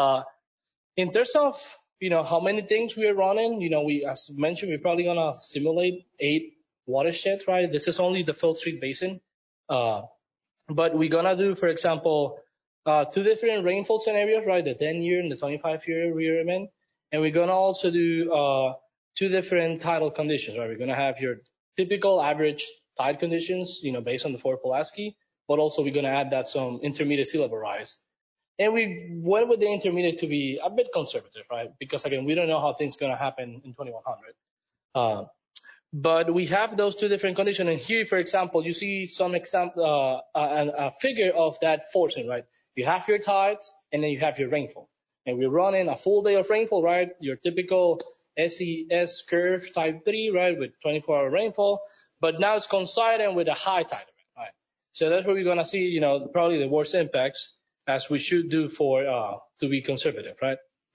In terms of, how many things we are running, we, as mentioned, we're probably going to simulate 8 watersheds, right? This is only the Felt Street Basin. But we're going to do, for example, 2 different rainfall scenarios, right? The 10-year and the 25-year we're in. And we're going to also do 2 different tidal conditions, right? We're going to have your typical average tide conditions, based on the Fort Pulaski, but also we're going to add that some intermediate sea level rise. And we went with the intermediate to be a bit conservative, right? Because again, we don't know how things going to happen in 2100. But we have those two different conditions. And here, for example, you see some example, a figure of that forcing, right? You have your tides and then you have your rainfall. And we're running a full day of rainfall, right? Your typical SES curve type 3, right? With 24-hour rainfall. But now it's coinciding with a high tide event, right? So that's where we're going to see, probably the worst impacts, as we should do to be conservative, right?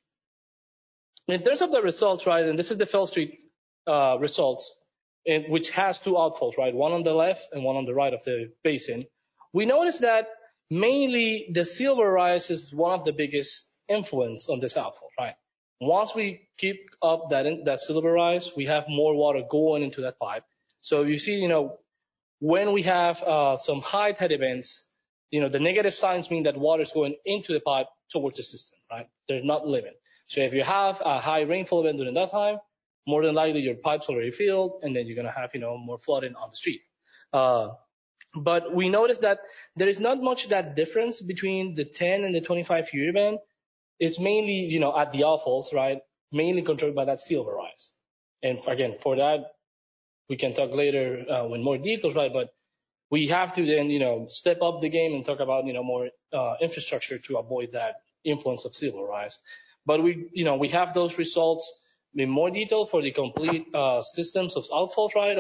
In terms of the results, right? And this is the Fell Street results, which has two outfalls, right? One on the left and one on the right of the basin. We noticed that mainly the sea level rise is one of the biggest influence on this outfall, right? Once we keep up that sea level rise, we have more water going into that pipe. So you see, when we have some high tide events, the negative signs mean that water is going into the pipe towards the system, right? They're not leaving. So if you have a high rainfall event during that time, more than likely your pipe's already filled, and then you're going to have, more flooding on the street. But we noticed that there is not much that difference between the 10 and the 25-year event. It's mainly, at the outfalls, right? Mainly controlled by that sea level rise. And again, for that, we can talk later with more details, right? But we have to then, step up the game and talk about, more infrastructure to avoid that influence of sea level rise. But we have those results in more detail for the complete systems of outfalls, right?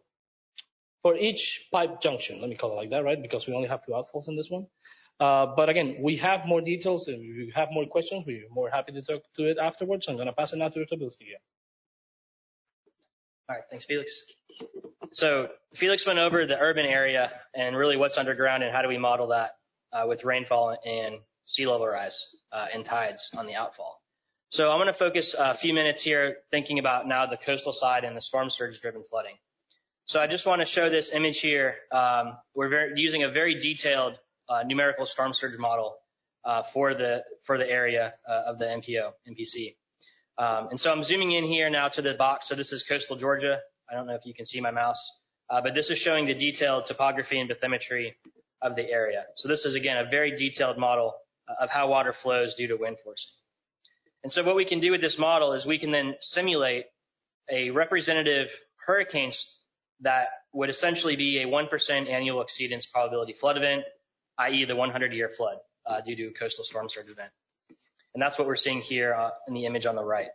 For each pipe junction, let me call it like that, right? Because we only have two outfalls in this one. But again, we have more details. If you have more questions, we're more happy to talk to it afterwards. I'm going to pass it now to Felix again. All right, thanks, Felix. So Felix went over the urban area and really what's underground and how do we model that with rainfall and sea level rise and tides on the outfall. So I'm going to focus a few minutes here thinking about now the coastal side and the storm surge driven flooding. So I just want to show this image here. We're using a very detailed numerical storm surge model for the area of the MPC. And so I'm zooming in here now to the box. So this is coastal Georgia. I don't know if you can see my mouse, but this is showing the detailed topography and bathymetry of the area. So this is, again, a very detailed model of how water flows due to wind forcing. And so what we can do with this model is we can then simulate a representative hurricane that would essentially be a 1% annual exceedance probability flood event, i.e. the 100-year flood due to a coastal storm surge event. And that's what we're seeing here in the image on the right.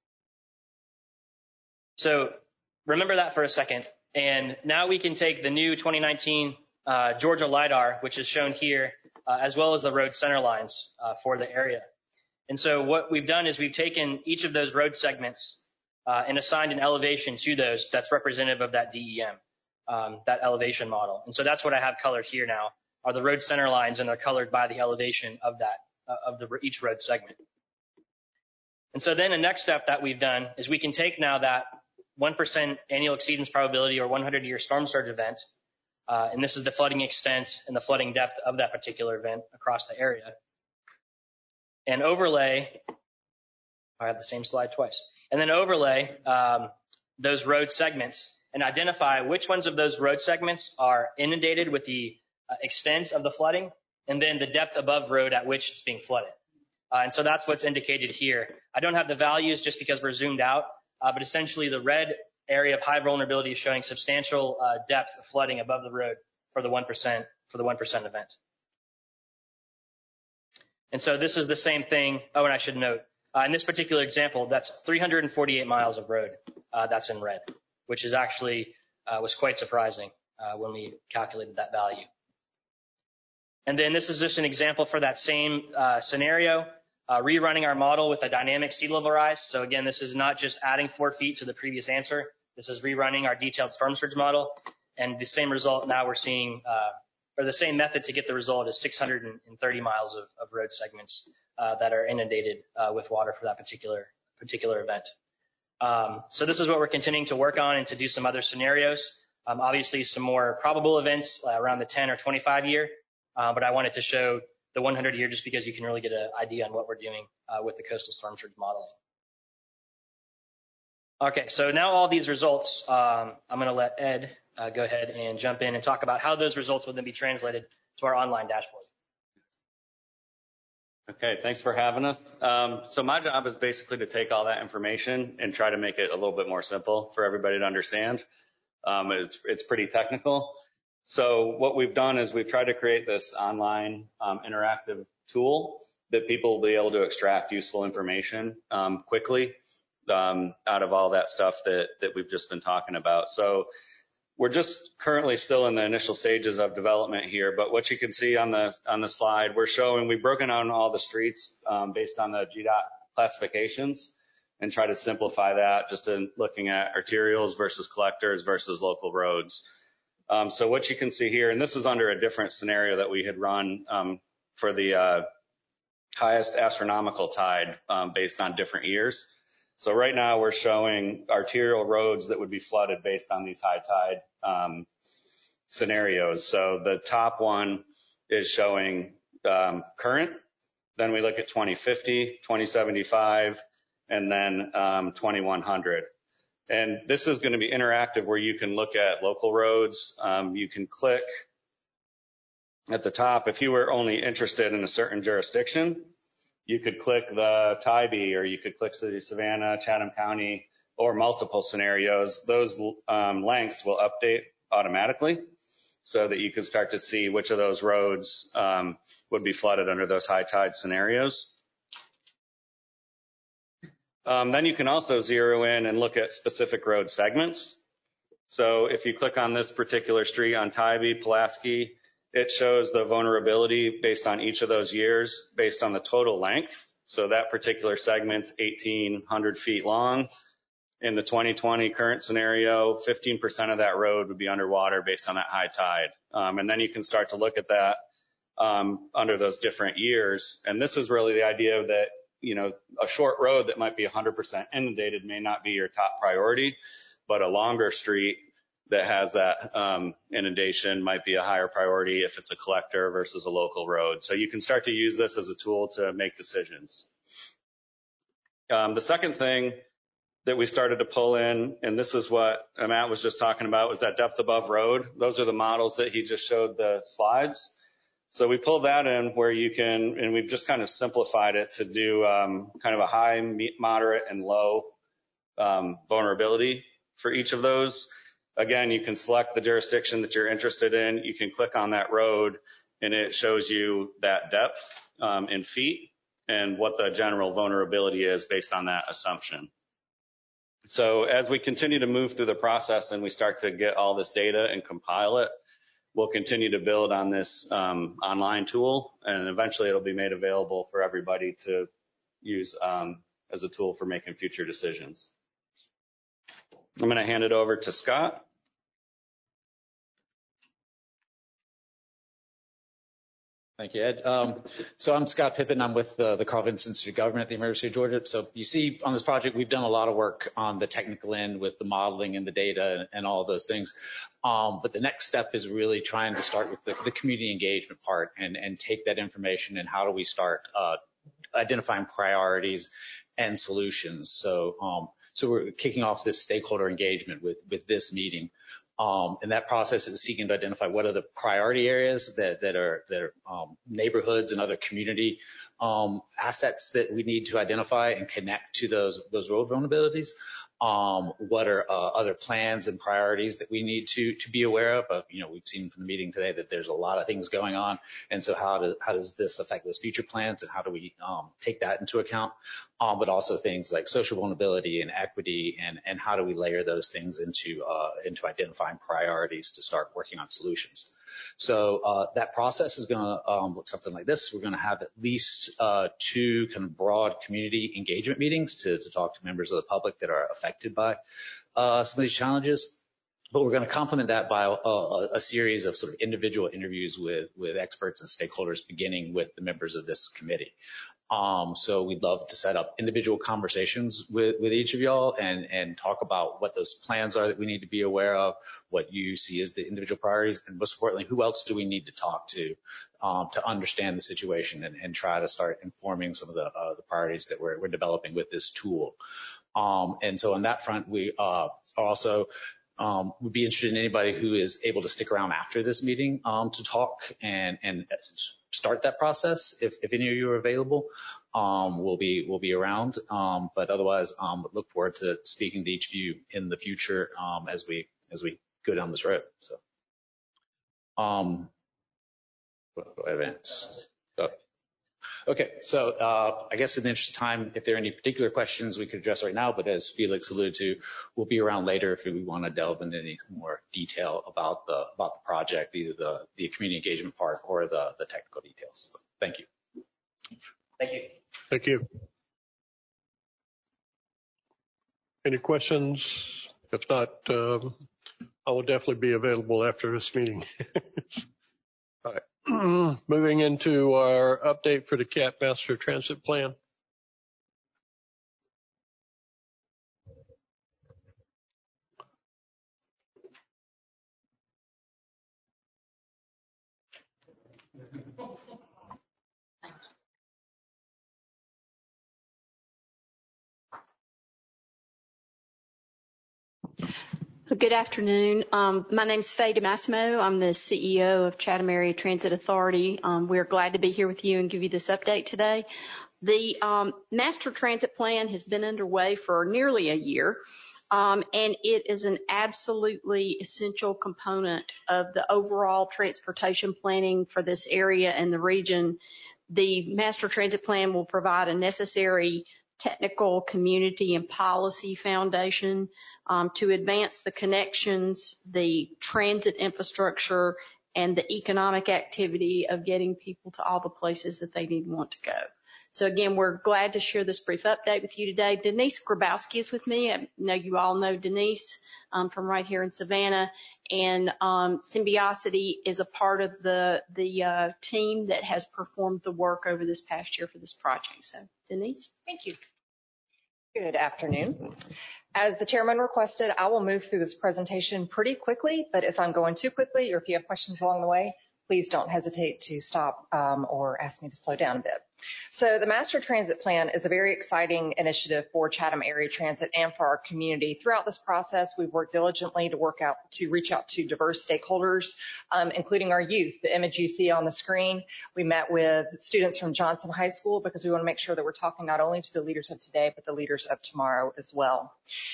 So remember that for a second. And now we can take the new 2019 Georgia LIDAR, which is shown here, as well as the road center lines for the area. And so what we've done is we've taken each of those road segments and assigned an elevation to those that's representative of that DEM, that elevation model. And so that's what I have colored here now, are the road center lines, and they're colored by the elevation of that, each road segment. And so then the next step that we've done is we can take now that 1% annual exceedance probability or 100-year storm surge event, and this is the flooding extent and the flooding depth of that particular event across the area, and overlay, I have the same slide twice, and then overlay those road segments and identify which ones of those road segments are inundated with the extent of the flooding and then the depth above road at which it's being flooded. And so that's what's indicated here. I don't have the values just because we're zoomed out, but essentially the red area of high vulnerability is showing substantial depth of flooding above the road for the 1% event. And so this is the same thing. Oh, and I should note, in this particular example, that's 348 miles of road that's in red, which is actually was quite surprising when we calculated that value. And then this is just an example for that same scenario, rerunning our model with a dynamic sea level rise. So again, this is not just adding 4 feet to the previous answer. This is rerunning our detailed storm surge model. And the same result now we're seeing, or the same method to get the result is 630 miles of road segments that are inundated with water for that particular event. So this is what we're continuing to work on and to do some other scenarios. Obviously some more probable events around the 10 or 25 year. But I wanted to show the 100 year just because you can really get an idea on what we're doing with the coastal storm surge modeling. Okay, so now all these results, I'm going to let Ed go ahead and jump in and talk about how those results will then be translated to our online dashboard. Okay, thanks for having us. So my job is basically to take all that information and try to make it a little bit more simple for everybody to understand. It's pretty technical. So what we've done is we've tried to create this online interactive tool that people will be able to extract useful information quickly out of all that stuff that we've just been talking about. So we're just currently still in the initial stages of development here, but what you can see on the slide, we've broken down all the streets based on the GDOT classifications and try to simplify that just in looking at arterials versus collectors versus local roads. So what you can see here, and this is under a different scenario that we had run for the highest astronomical tide based on different years. So right now we're showing arterial roads that would be flooded based on these high tide scenarios. So the top one is showing current. Then we look at 2050, 2075, and then 2100. And this is going to be interactive where you can look at local roads. You can click at the top. If you were only interested in a certain jurisdiction, you could click the Tybee, or you could click City of Savannah, Chatham County, or multiple scenarios. Those lengths will update automatically so that you can start to see which of those roads would be flooded under those high tide scenarios. Then you can also zero in and look at specific road segments. So if you click on this particular street on Tybee, Pulaski, it shows the vulnerability based on each of those years, based on the total length. So that particular segment's 1,800 feet long. In the 2020 current scenario, 15% of that road would be underwater based on that high tide. And then you can start to look at that under those different years. And this is really the idea that, you know, a short road that might be 100% inundated may not be your top priority, but a longer street that has that inundation might be a higher priority if it's a collector versus a local road. So you can start to use this as a tool to make decisions. The second thing that we started to pull in, and this is what Matt was just talking about, was that depth above road. Those are the models that he just showed the slides. So we pulled that in where you can, and we've just kind of simplified it to do kind of a high, moderate, and low vulnerability for each of those. Again, you can select the jurisdiction that you're interested in. You can click on that road, and it shows you that depth in feet and what the general vulnerability is based on that assumption. So as we continue to move through the process and we start to get all this data and compile it, we'll continue to build on this online tool, and eventually it'll be made available for everybody to use as a tool for making future decisions. I'm going to hand it over to Scott. Thank you, Ed. So I'm Scott Pippin. I'm with the Carl Vinson Institute of Government at the University of Georgia. So you see on this project, we've done a lot of work on the technical end with the modeling and the data and all of those things. But the next step is really trying to start with the community engagement part and take that information and how do we start identifying priorities and solutions. So we're kicking off this stakeholder engagement with this meeting. And that process is seeking to identify what are the priority areas that are neighborhoods and other community assets that we need to identify and connect to those road vulnerabilities. What are other plans and priorities that we need to be aware of? You know, we've seen from the meeting today that there's a lot of things going on. And so how does this affect those future plans, and how do we take that into account? But also things like social vulnerability and equity, and how do we layer those things into identifying priorities to start working on solutions. So that process is going to look something like this. We're going to have at least 2 kind of broad community engagement meetings to talk to members of the public that are affected by some of these challenges. But we're going to complement that by a series of sort of individual interviews with experts and stakeholders, beginning with the members of this committee. So we'd love to set up individual conversations with each of y'all and talk about what those plans are that we need to be aware of, what you see as the individual priorities, and most importantly, who else do we need to talk to understand the situation and try to start informing some of the priorities that we're developing with this tool. And so on that front, we are also would be interested in anybody who is able to stick around after this meeting to talk and start that process. If any of you are available, we'll be around. But otherwise, look forward to speaking to each of you in the future as we go down this road. So, advance. Okay, so I guess in the interest of time, if there are any particular questions we could address right now, but as Felix alluded to, we'll be around later if we want to delve into any more detail about the project, either the community engagement part or the technical details. So, thank you. Thank you. Thank you. Any questions? If not, I will definitely be available after this meeting. All right. Moving into our update for the CAT Master Transit Plan. Good afternoon. My name's Faye DeMassimo. I'm the CEO of Chatham Area Transit Authority. We're glad to be here with you and give you this update today. The Master Transit Plan has been underway for nearly a year, and it is an absolutely essential component of the overall transportation planning for this area and the region. The Master Transit Plan will provide a necessary technical, community, and policy foundation to advance the connections, the transit infrastructure, and the economic activity of getting people to all the places that they need and want to go. So again, we're glad to share this brief update with you today. Denise Grabowski is with me. I know you all know Denise from right here in Savannah. And Symbiosity is a part of the team that has performed the work over this past year for this project. So Denise. Thank you. Good afternoon. As the chairman requested, I will move through this presentation pretty quickly, but if I'm going too quickly or if you have questions along the way, please don't hesitate to stop or ask me to slow down a bit. So the Master Transit Plan is a very exciting initiative for Chatham Area Transit and for our community. Throughout this process, we've worked diligently to reach out to diverse stakeholders, including our youth. The image you see on the screen, we met with students from Johnson High School because we want to make sure that we're talking not only to the leaders of today, but the leaders of tomorrow as well.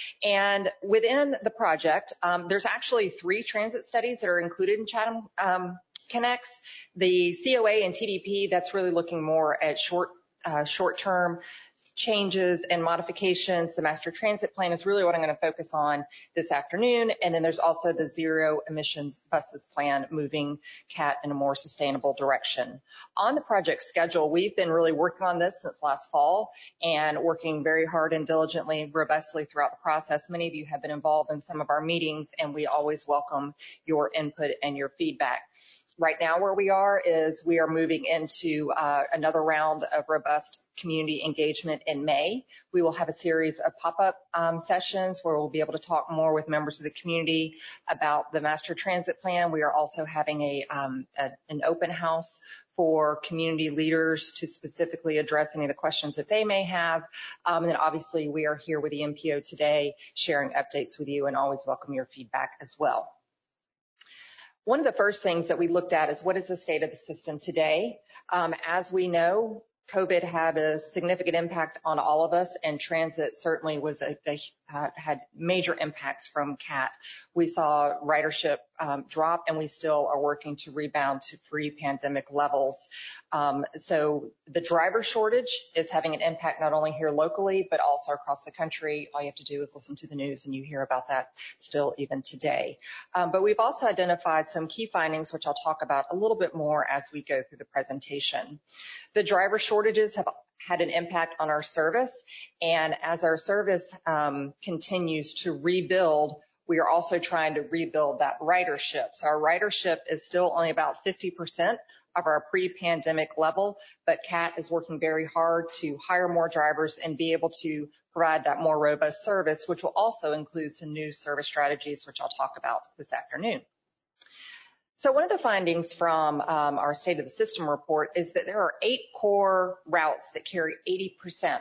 And within the project, there's actually 3 transit studies that are included in Chatham Connects. The COA and TDP, that's really looking more at short-term changes and modifications. The Master Transit Plan is really what I'm going to focus on this afternoon. And then there's also the Zero Emissions Buses Plan, moving CAT in a more sustainable direction. On the project schedule, we've been really working on this since last fall and working very hard and diligently and robustly throughout the process. Many of you have been involved in some of our meetings, and we always welcome your input and your feedback. Right now where we are is we are moving into another round of robust community engagement in May. We will have a series of pop-up sessions where we'll be able to talk more with members of the community about the Master Transit Plan. We are also having an open house for community leaders to specifically address any of the questions that they may have. And then obviously we are here with the MPO today sharing updates with you and always welcome your feedback as well. One of the first things that we looked at is what is the state of the system today? As we know, COVID had a significant impact on all of us, and transit certainly was had major impacts from CAT. We saw ridership drop, and we still are working to rebound to pre-pandemic levels. So the driver shortage is having an impact not only here locally, but also across the country. All you have to do is listen to the news, and you hear about that still even today. But we've also identified some key findings, which I'll talk about a little bit more as we go through the presentation. The driver shortages have had an impact on our service, and as our service continues to rebuild, we are also trying to rebuild that ridership. So our ridership is still only about 50% of our pre-pandemic level, but CAT is working very hard to hire more drivers and be able to provide that more robust service, which will also include some new service strategies, which I'll talk about this afternoon. So one of the findings from our State of the System report is that there are 8 core routes that carry 80%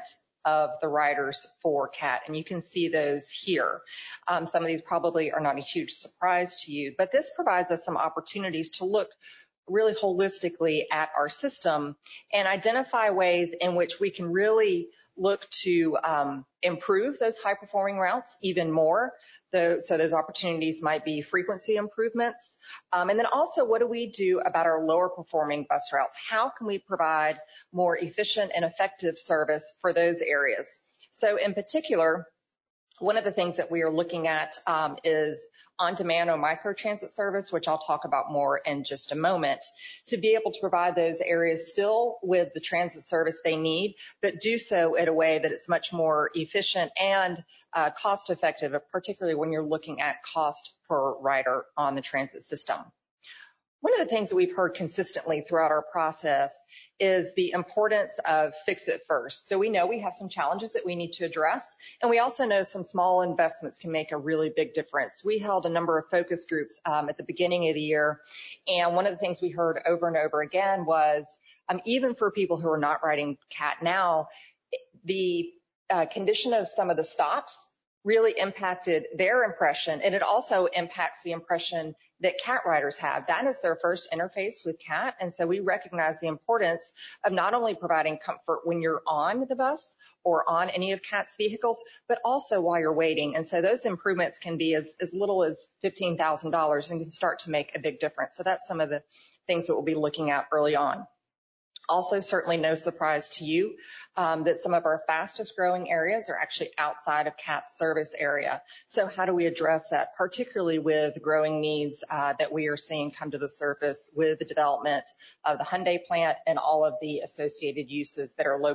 of the riders for CAT, and you can see those here. Some of these probably are not a huge surprise to you, but this provides us some opportunities to look really holistically at our system and identify ways in which we can really look to improve those high-performing routes even more. So those opportunities might be frequency improvements. And then also, what do we do about our lower-performing bus routes? How can we provide more efficient and effective service for those areas? So in particular, one of the things that we are looking at is on-demand or microtransit service, which I'll talk about more in just a moment, to be able to provide those areas still with the transit service they need, but do so in a way that it's much more efficient and cost effective, particularly when you're looking at cost per rider on the transit system. One of the things that we've heard consistently throughout our process is the importance of fix it first. So we know we have some challenges that we need to address, and we also know some small investments can make a really big difference. We held a number of focus groups at the beginning of the year, and one of the things we heard over and over again was even for people who are not riding CAT now, the condition of some of the stops really impacted their impression, and it also impacts the impression that CAT riders have. That is their first interface with CAT, and so we recognize the importance of not only providing comfort when you're on the bus or on any of CAT's vehicles, but also while you're waiting. And so those improvements can be as little as $15,000 and can start to make a big difference. So that's some of the things that we'll be looking at early on. Also, certainly no surprise to you that some of our fastest growing areas are actually outside of CAT's service area. So how do we address that, particularly with growing needs that we are seeing come to the surface with the development of the Hyundai plant and all of the associated uses that are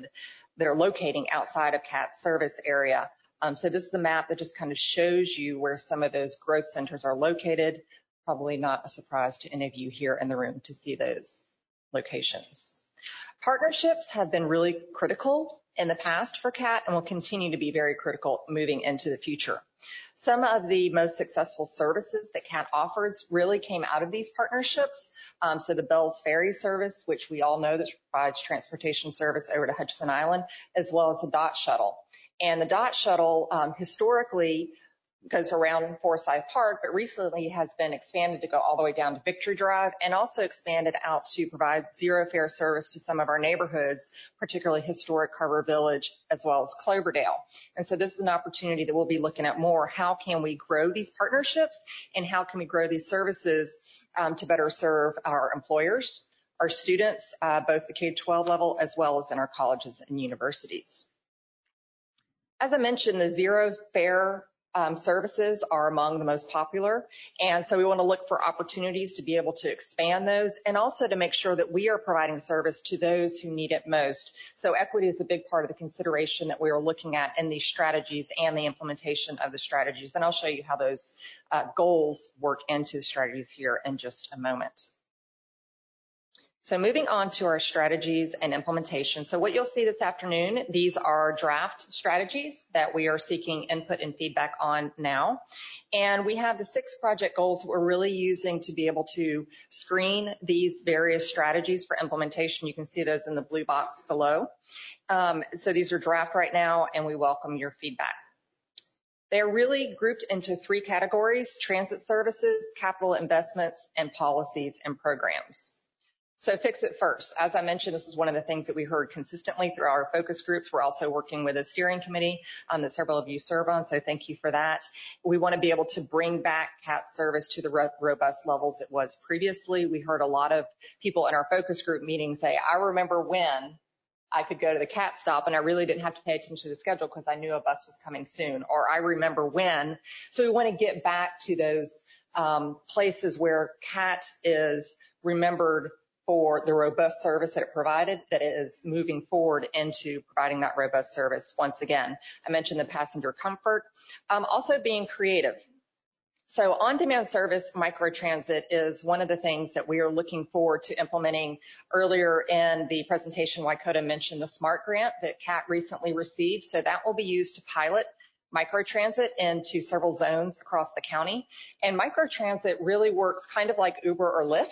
locating outside of CAT's service area. So this is a map that just kind of shows you where some of those growth centers are located. Probably not a surprise to any of you here in the room to see those locations. Partnerships have been really critical in the past for CAT and will continue to be very critical moving into the future. Some of the most successful services that CAT offers really came out of these partnerships. So the Bells Ferry service, which we all know that provides transportation service over to Hutchinson Island, as well as the DOT shuttle. And the DOT shuttle historically goes around Forsyth Park, but recently has been expanded to go all the way down to Victory Drive and also expanded out to provide zero fare service to some of our neighborhoods, particularly historic Carver Village, as well as Cloverdale. And so this is an opportunity that we'll be looking at more. How can we grow these partnerships and how can we grow these services to better serve our employers, our students, both the K-12 level as well as in our colleges and universities. As I mentioned, the zero fare services are among the most popular. And so we want to look for opportunities to be able to expand those and also to make sure that we are providing service to those who need it most. So equity is a big part of the consideration that we are looking at in these strategies and the implementation of the strategies. And I'll show you how those goals work into the strategies here in just a moment. So moving on to our strategies and implementation. So what you'll see this afternoon, these are draft strategies that we are seeking input and feedback on now. And we have the 6 project goals that we're really using to be able to screen these various strategies for implementation. You can see those in the blue box below. So these are draft right now, and we welcome your feedback. They're really grouped into 3 categories: transit services, capital investments, and policies and programs. So fix it first. As I mentioned, this is one of the things that we heard consistently through our focus groups. We're also working with a steering committee that several of you serve on, so thank you for that. We want to be able to bring back CAT service to the robust levels it was previously. We heard a lot of people in our focus group meetings say, I remember when I could go to the CAT stop and I really didn't have to pay attention to the schedule because I knew a bus was coming soon, or I remember when. So we want to get back to those places where CAT is remembered for the robust service that it provided, that it is moving forward into providing that robust service once again. I mentioned the passenger comfort, also being creative. So on-demand service microtransit is one of the things that we are looking forward to implementing. Earlier in the presentation, Waikota mentioned the SMART grant that CAT recently received. So that will be used to pilot microtransit into several zones across the county. And microtransit really works kind of like Uber or Lyft,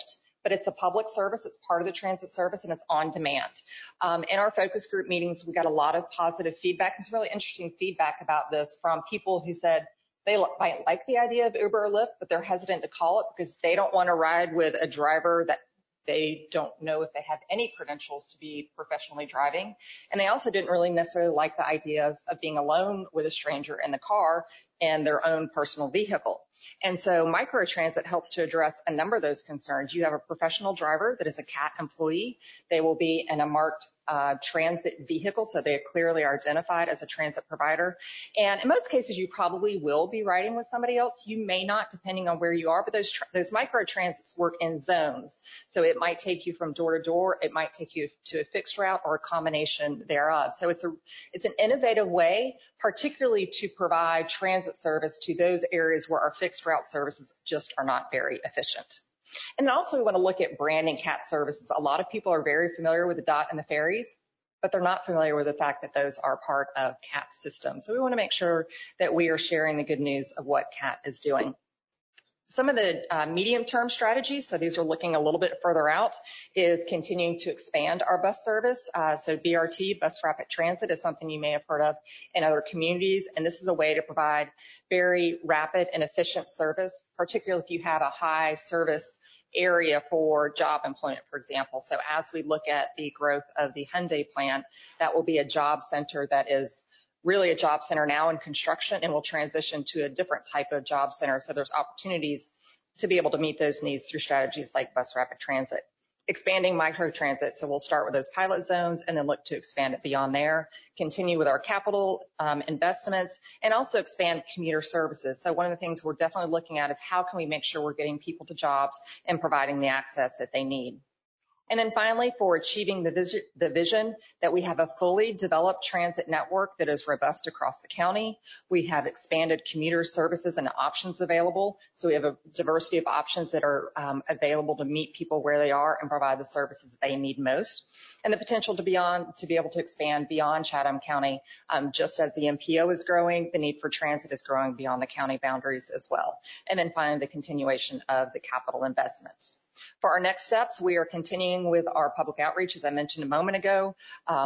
but it's a public service. It's part of the transit service and it's on demand. In our focus group meetings, we got a lot of positive feedback. It's really interesting feedback about this from people who said they might like the idea of Uber or Lyft, but they're hesitant to call it because they don't want to ride with a driver that they don't know if they have any credentials to be professionally driving. And they also didn't really necessarily like the idea of being alone with a stranger in the car and their own personal vehicle. And so microtransit helps to address a number of those concerns. You have a professional driver that is a CAT employee. They will be in a marked transit vehicle, so they are clearly identified as a transit provider. And in most cases, you probably will be riding with somebody else. You may not, depending on where you are, but those microtransits work in zones. So it might take you from door to door. It might take you to a fixed route or a combination thereof. So it's an innovative way, particularly to provide transit service to those areas where our fixed route services just are not very efficient. And also we want to look at branding CAT services. A lot of people are very familiar with the DOT and the ferries, but they're not familiar with the fact that those are part of CAT's system. So we want to make sure that we are sharing the good news of what CAT is doing. Some of the medium-term strategies, so these are looking a little bit further out, is continuing to expand our bus service. So BRT, Bus Rapid Transit, is something you may have heard of in other communities, and this is a way to provide very rapid and efficient service, particularly if you have a high service area for job employment, for example. So as we look at the growth of the Hyundai plant, that will be a job center that is really a job center now in construction and will transition to a different type of job center. So there's opportunities to be able to meet those needs through strategies like Bus Rapid Transit. Expanding microtransit, so we'll start with those pilot zones and then look to expand it beyond there, continue with our capital investments, and also expand commuter services. So one of the things we're definitely looking at is how can we make sure we're getting people to jobs and providing the access that they need. And then finally, for achieving the vision that we have a fully developed transit network that is robust across the county. We have expanded commuter services and options available. So we have a diversity of options that are available to meet people where they are and provide the services that they need most. And the potential to be able to expand beyond Chatham County, just as the MPO is growing, the need for transit is growing beyond the county boundaries as well. And then finally, the continuation of the capital investments. For our next steps, we are continuing with our public outreach, as I mentioned a moment ago.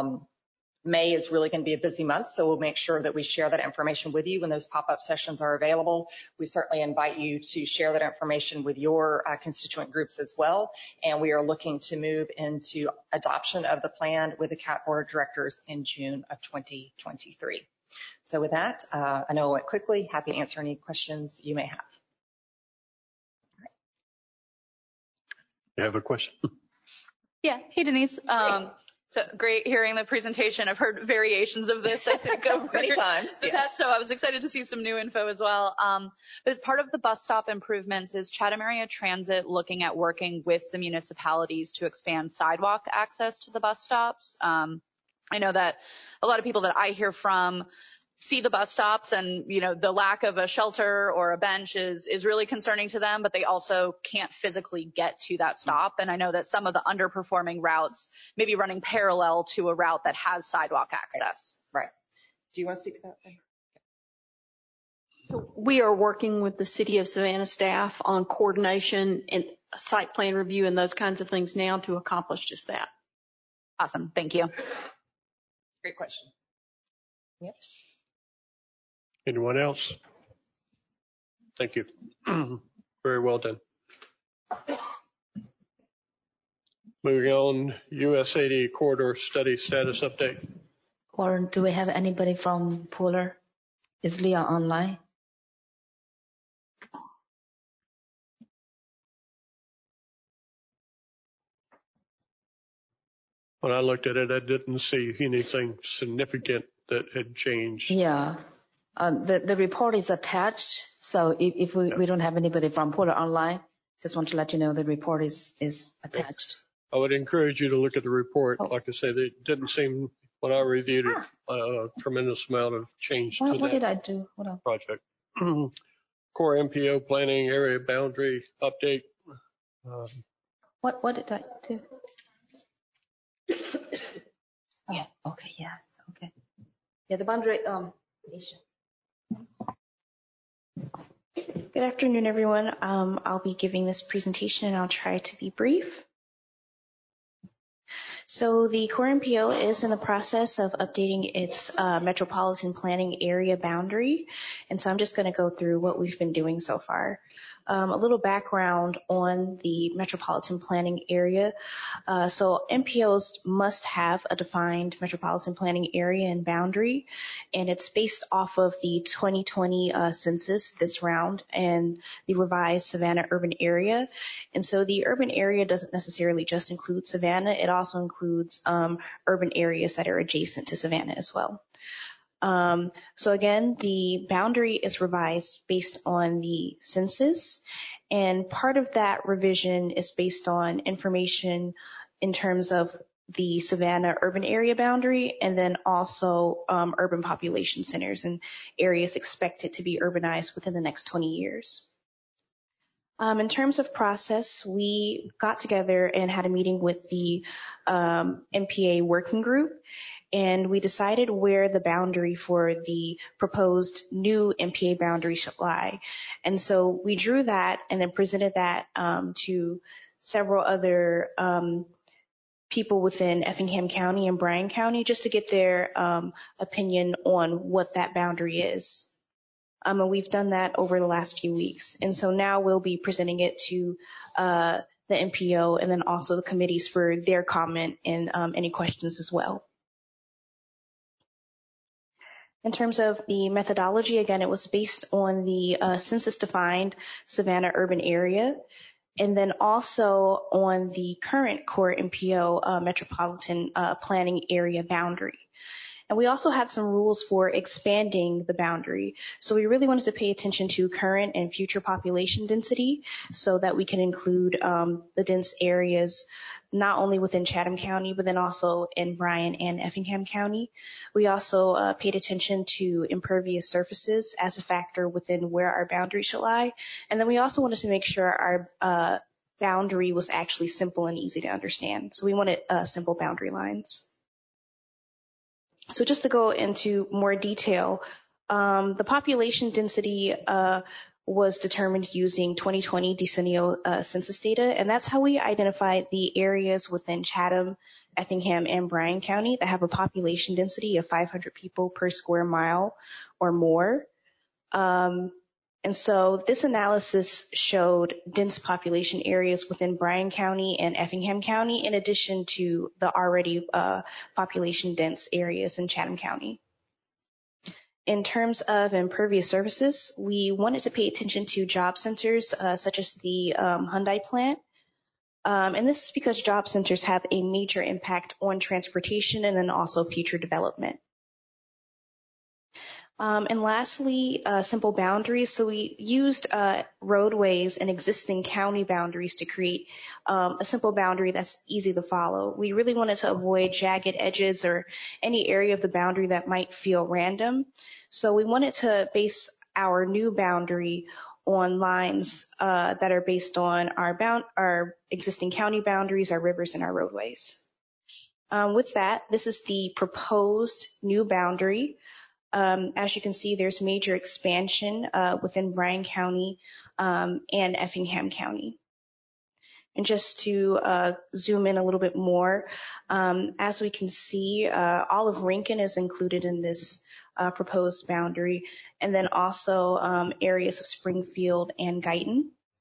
May is really going to be a busy month, so we'll make sure that we share that information with you when those pop-up sessions are available. We certainly invite you to share that information with your constituent groups as well. And we are looking to move into adoption of the plan with the CAT Board of Directors in June of 2023. So with that, I know I went quickly. Happy to answer any questions you may have. You have a question? Yeah. Hey, Denise. So great hearing the presentation. I've heard variations of this, I think, over many times. The past, so I was excited to see some new info as well. But as part of the bus stop improvements, is Chatham Area Transit looking at working with the municipalities to expand sidewalk access to the bus stops? I know that a lot of people that I hear from see the bus stops and, you know, the lack of a shelter or a bench is really concerning to them, but they also can't physically get to that stop. And I know that some of the underperforming routes may be running parallel to a route that has sidewalk access. Right. Do you want to speak to that? We are working with the City of Savannah staff on coordination and site plan review and those kinds of things now to accomplish just that. Awesome. Thank you. Great question. Yep. Anyone else? Thank you. Very well done. Moving on, US 80 corridor study status update. Or do we have anybody from Pooler? Is Leah online? When I looked at it, I didn't see anything significant that had changed. Yeah. The report is attached. So if we don't have anybody from Pooler online, just want to let you know the report is attached. I would encourage you to look at the report. Like I said, it didn't seem, when I reviewed it, a tremendous amount of change to that. What did I do? Hold on. Project. Core MPO planning area boundary update. What did I do? Oh, okay. Yeah. Okay. Yeah, the boundary issue. Good afternoon, everyone. I'll be giving this presentation and I'll try to be brief. So the Core MPO is in the process of updating its metropolitan planning area boundary. And so I'm just going to go through what we've been doing so far. A little background on the metropolitan planning area. So MPOs must have a defined metropolitan planning area and boundary, and it's based off of the 2020 census this round and the revised Savannah urban area. And so the urban area doesn't necessarily just include Savannah, it also includes urban areas that are adjacent to Savannah as well. So again, the boundary is revised based on the census, and part of that revision is based on information in terms of the Savannah urban area boundary, and then also urban population centers and areas expected to be urbanized within the next 20 years. In terms of process, we got together and had a meeting with the MPA working group, and we decided where the boundary for the proposed new MPA boundary should lie. And so we drew that and then presented that to several other people within Effingham County and Bryan County just to get their opinion on what that boundary is. And we've done that over the last few weeks. And so now we'll be presenting it to the MPO and then also the committees for their comment and any questions as well. In terms of the methodology, again, it was based on the census-defined Savannah urban area, and then also on the current Core MPO metropolitan planning area boundary. And we also had some rules for expanding the boundary. So we really wanted to pay attention to current and future population density so that we can include the dense areas not only within Chatham County, but then also in Bryan and Effingham County. We also paid attention to impervious surfaces as a factor within where our boundary should lie. And then we also wanted to make sure our boundary was actually simple and easy to understand. So we wanted simple boundary lines. So just to go into more detail, the population density was determined using 2020 decennial census data, and that's how we identified the areas within Chatham, Effingham, and Bryan County that have a population density of 500 people per square mile or more. And so this analysis showed dense population areas within Bryan County and Effingham County, in addition to the already population dense areas in Chatham County. In terms of impervious surfaces, we wanted to pay attention to job centers such as the Hyundai plant. And this is because job centers have a major impact on transportation and then also future development. And lastly, simple boundaries. So we used roadways and existing county boundaries to create a simple boundary that's easy to follow. We really wanted to avoid jagged edges or any area of the boundary that might feel random. So we wanted to base our new boundary on lines that are based on our existing county boundaries, our rivers, and our roadways. With that, this is the proposed new boundary. As you can see, there's major expansion within Bryan County and Effingham County. And just to zoom in a little bit more, as we can see, all of Rincon is included in this proposed boundary, and then also areas of Springfield and Guyton.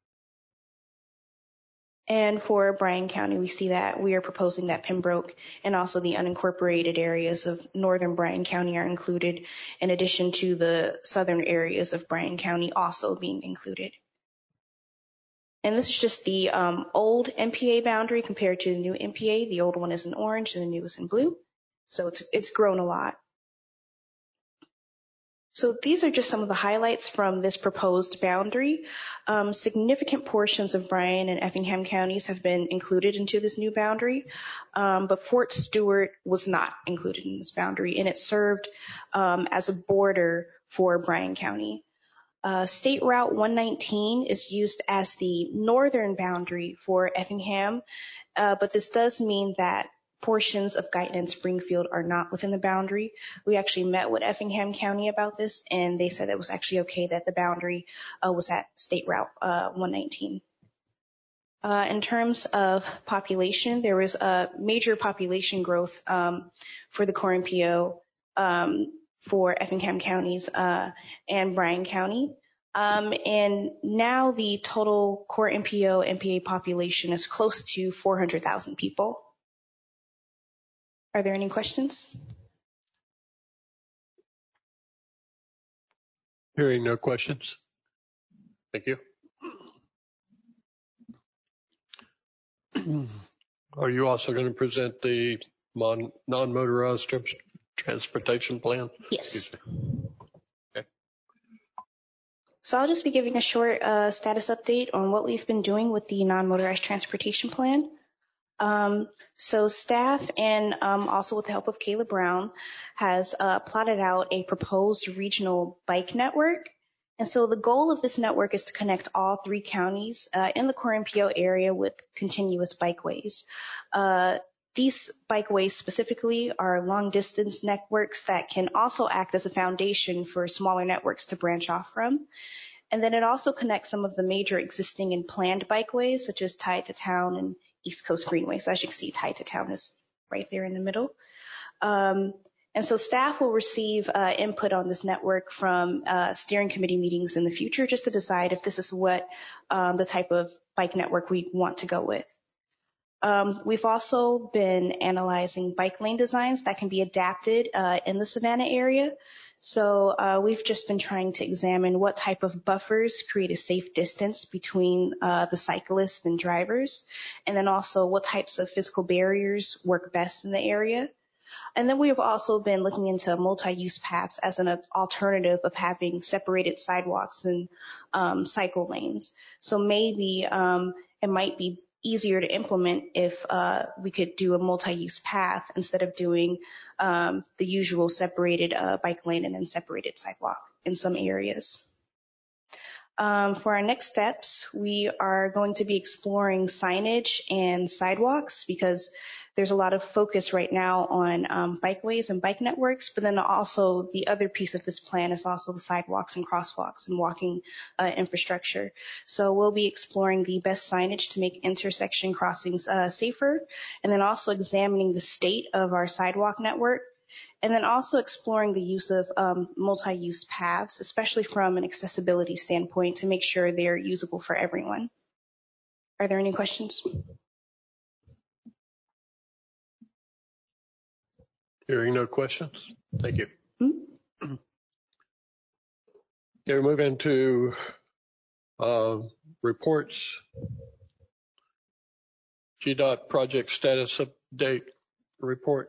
And for Bryan County, we see that we are proposing that Pembroke and also the unincorporated areas of northern Bryan County are included, in addition to the southern areas of Bryan County also being included. And this is just the old MPA boundary compared to the new MPA. The old one is in orange and the new is in blue. So it's grown a lot. So these are just some of the highlights from this proposed boundary. Significant portions of Bryan and Effingham counties have been included into this new boundary, but Fort Stewart was not included in this boundary, and it served as a border for Bryan County. State Route 119 is used as the northern boundary for Effingham, but this does mean that portions of Guyton and Springfield are not within the boundary. We actually met with Effingham County about this, and they said it was actually okay that the boundary was at State Route 119. In terms of population, there was a major population growth for the core MPO for Effingham counties and Bryan County. And now the total core MPO MPA population is close to 400,000 people. Are there any questions? Hearing no questions. Thank you. Are you also going to present the non-motorized transportation plan? Yes. Okay. So I'll just be giving a short status update on what we've been doing with the non-motorized transportation plan. So staff and also with the help of Kayla Brown has plotted out a proposed regional bike network. And so the goal of this network is to connect all 3 counties in the core MPO area with continuous bikeways. These bikeways specifically are long distance networks that can also act as a foundation for smaller networks to branch off from. And then it also connects some of the major existing and planned bikeways, such as Tied to Town and East Coast Greenway. So as you can see, Tied to Town is right there in the middle. And so staff will receive input on this network from steering committee meetings in the future, just to decide if this is what the type of bike network we want to go with. We've also been analyzing bike lane designs that can be adapted in the Savannah area. So we've just been trying to examine what type of buffers create a safe distance between the cyclists and drivers, and then also what types of physical barriers work best in the area. And then we've also been looking into multi-use paths as an alternative of having separated sidewalks and cycle lanes. So maybe it might be easier to implement if we could do a multi-use path instead of doing the usual separated bike lane and then separated sidewalk in some areas. For our next steps, we are going to be exploring signage and sidewalks because there's a lot of focus right now on bikeways and bike networks, but then also the other piece of this plan is also the sidewalks and crosswalks and walking infrastructure. So we'll be exploring the best signage to make intersection crossings safer, and then also examining the state of our sidewalk network, and then also exploring the use of multi-use paths, especially from an accessibility standpoint, to make sure they're usable for everyone. Are there any questions? Hearing no questions. Thank you. Okay, we move into reports. GDOT project status update report.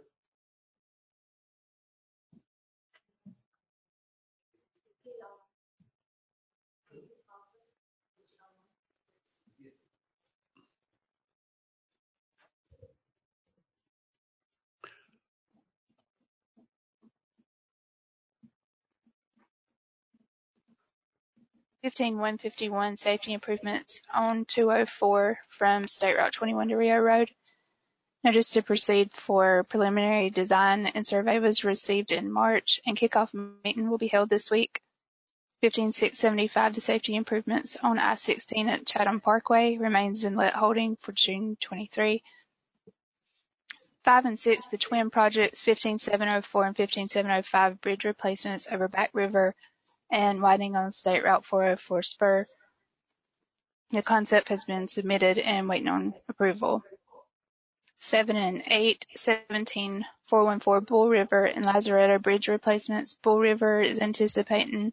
$15,151 safety improvements on 204 from State Route 21 to Rio Road. Notice to proceed for preliminary design and survey was received in March, and kickoff meeting will be held this week. 15,675 to safety improvements on I-16 at Chatham Parkway remains inlet holding for June 23. 5 and 6, the twin projects 15,704 and 15,705 bridge replacements over Back River and widening on State Route 404 spur. The concept has been submitted and waiting on approval. 7 and 8, 17,414 Bull River and Lazaretto bridge replacements. Bull River is anticipating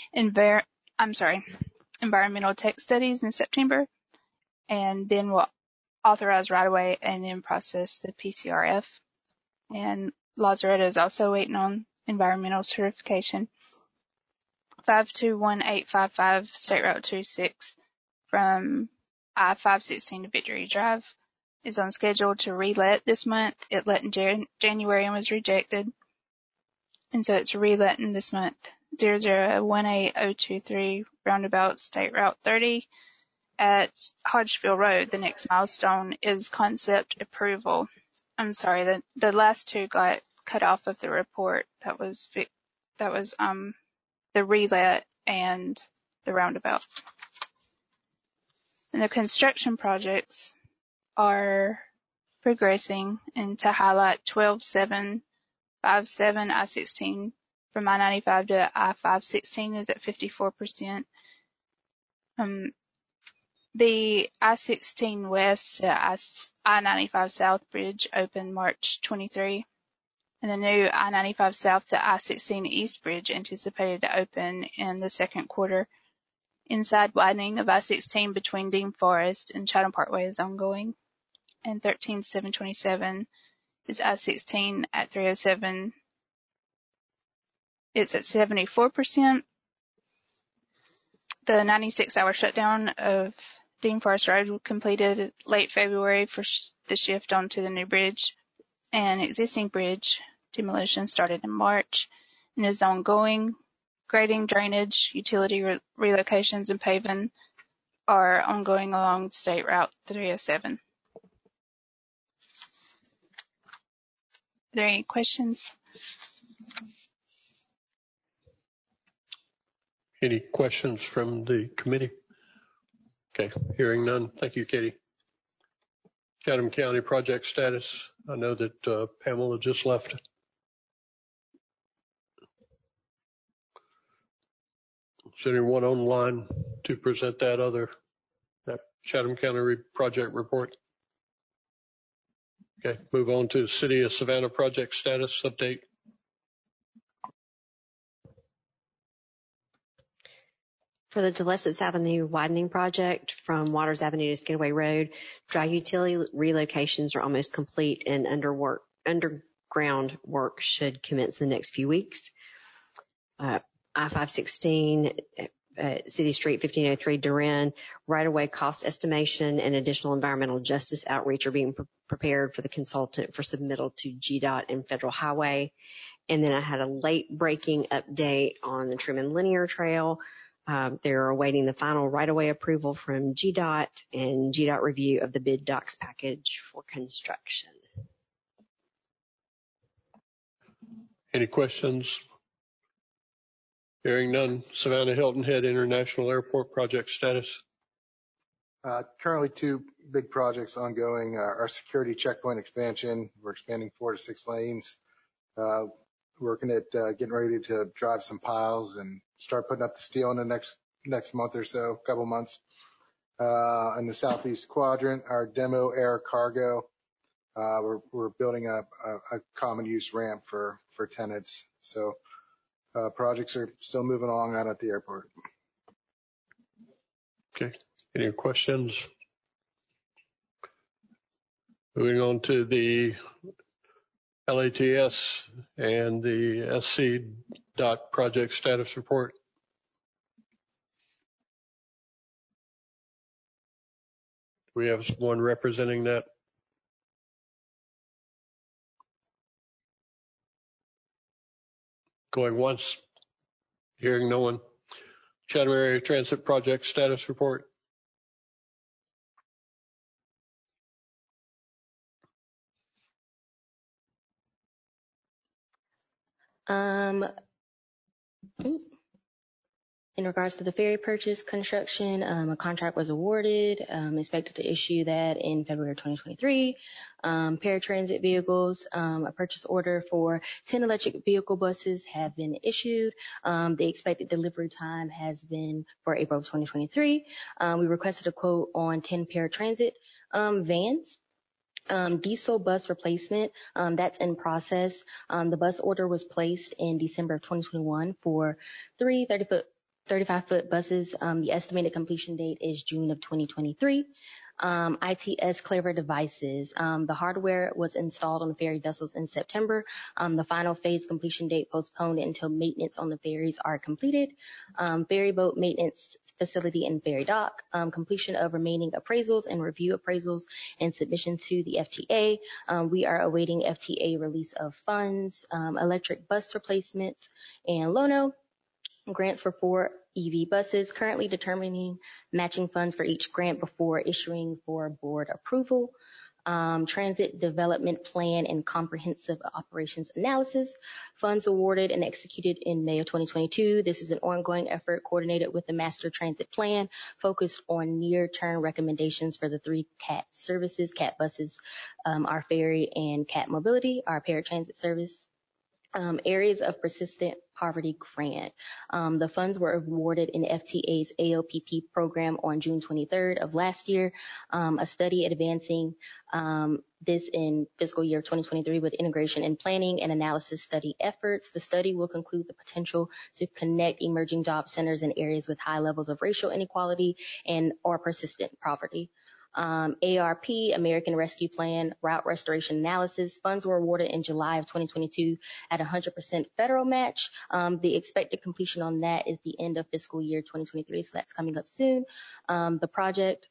environmental tech studies in September, and then we'll authorize right away and then process the PCRF. And Lazaretto is also waiting on environmental certification. 521855 State Route 26 from I-516 to Victory Drive is on schedule to relet this month. It let in January and was rejected, and so it's reletting this month. 0018023 roundabout State Route 30 at Hodgefield Road. The next milestone is concept approval. I'm sorry, the last two got cut off of the report. That was the relet and the roundabout. And the construction projects are progressing, and to highlight 12757 I-16 from I-95 to I-516 is at 54%. The I-16 West to I-95 South Bridge opened March 23, and the new I-95 South to I-16 East Bridge anticipated to open in the second quarter. Inside widening of I-16 between Dean Forest and Chatham Parkway is ongoing, and 13727 is I-16 at 307. It's at 74%. The 96-hour shutdown of Dean Forest Road completed late February for the shift onto the new bridge, and existing bridge demolition started in March and is ongoing. Grading, drainage, utility relocations, and paving are ongoing along State Route 307. Are there any questions? Any questions from the committee? Okay, hearing none. Thank you, Katie. Chatham County project status. I know that Pamela just left. Is there anyone online to present that Chatham County project report? Okay, move on to City of Savannah project status update. For the DeLesseps Avenue widening project from Waters Avenue to Skidway Road, dry utility relocations are almost complete and underground work should commence in the next few weeks. I-516 City Street 1503 Duran right-of-way cost estimation and additional environmental justice outreach are being prepared for the consultant for submittal to GDOT and Federal Highway. And then I had a late breaking update on the Truman Linear Trail. They're awaiting the final right-of-way approval from GDOT and GDOT review of the bid docs package for construction. Any questions? Hearing none. Savannah Hilton Head International Airport project status. Currently 2 big projects ongoing. Our security checkpoint expansion. We're expanding 4 to 6 lanes. Working at getting ready to drive some piles and start putting up the steel in the next month or so, couple months. In the southeast quadrant, our demo air cargo. We're building a common use ramp for tenants. So projects are still moving along out at the airport. Okay. Any questions? Moving on to the LATS and the SC dot project status report. We have one representing that. Going once, hearing no one. Chatham Area Transit Project status report. In regards to the ferry purchase construction, a contract was awarded, expected to issue that in February 2023. Paratransit vehicles, a purchase order for 10 electric vehicle buses have been issued. The expected delivery time has been for April 2023. We requested a quote on 10 paratransit vans. Diesel bus replacement, that's in process. The bus order was placed in December of 2021 for 3 35-foot buses. The estimated completion date is June of 2023. ITS Clever Devices. The hardware was installed on the ferry vessels in September. The final phase completion date postponed until maintenance on the ferries are completed. Ferry boat maintenance facility and ferry dock. Completion of remaining appraisals and review appraisals and submission to the FTA. We are awaiting FTA release of funds, electric bus replacements, and Lono. Grants for 4 EV buses, currently determining matching funds for each grant before issuing for board approval. Transit Development Plan and Comprehensive Operations Analysis. Funds awarded and executed in May of 2022. This is an ongoing effort coordinated with the Master Transit Plan, focused on near-term recommendations for the 3 CAT services, CAT buses, our ferry, and CAT mobility, our paratransit service. Areas of Persistent Poverty Grant. The funds were awarded in FTA's AOPP program on June 23rd of last year. A study advancing this in fiscal year 2023 with integration and planning and analysis study efforts. The study will conclude the potential to connect emerging job centers in areas with high levels of racial inequality and or persistent poverty. ARP, American Rescue Plan, Route Restoration Analysis. Funds were awarded in July of 2022 at 100% federal match. The expected completion on that is the end of fiscal year 2023, so that's coming up soon. The project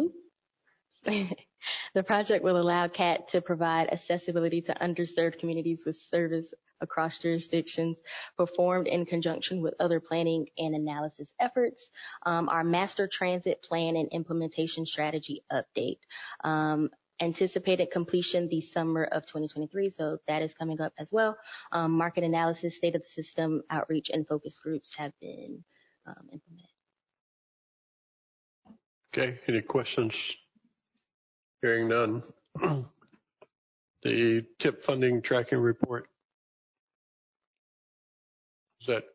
will allow CAT to provide accessibility to underserved communities with service across jurisdictions, performed in conjunction with other planning and analysis efforts. Our Master Transit Plan and Implementation Strategy update. Anticipated completion the summer of 2023, so that is coming up as well. Market analysis, state of the system, outreach, and focus groups have been implemented. Okay, any questions? Hearing none. The TIP funding tracking report. Is that?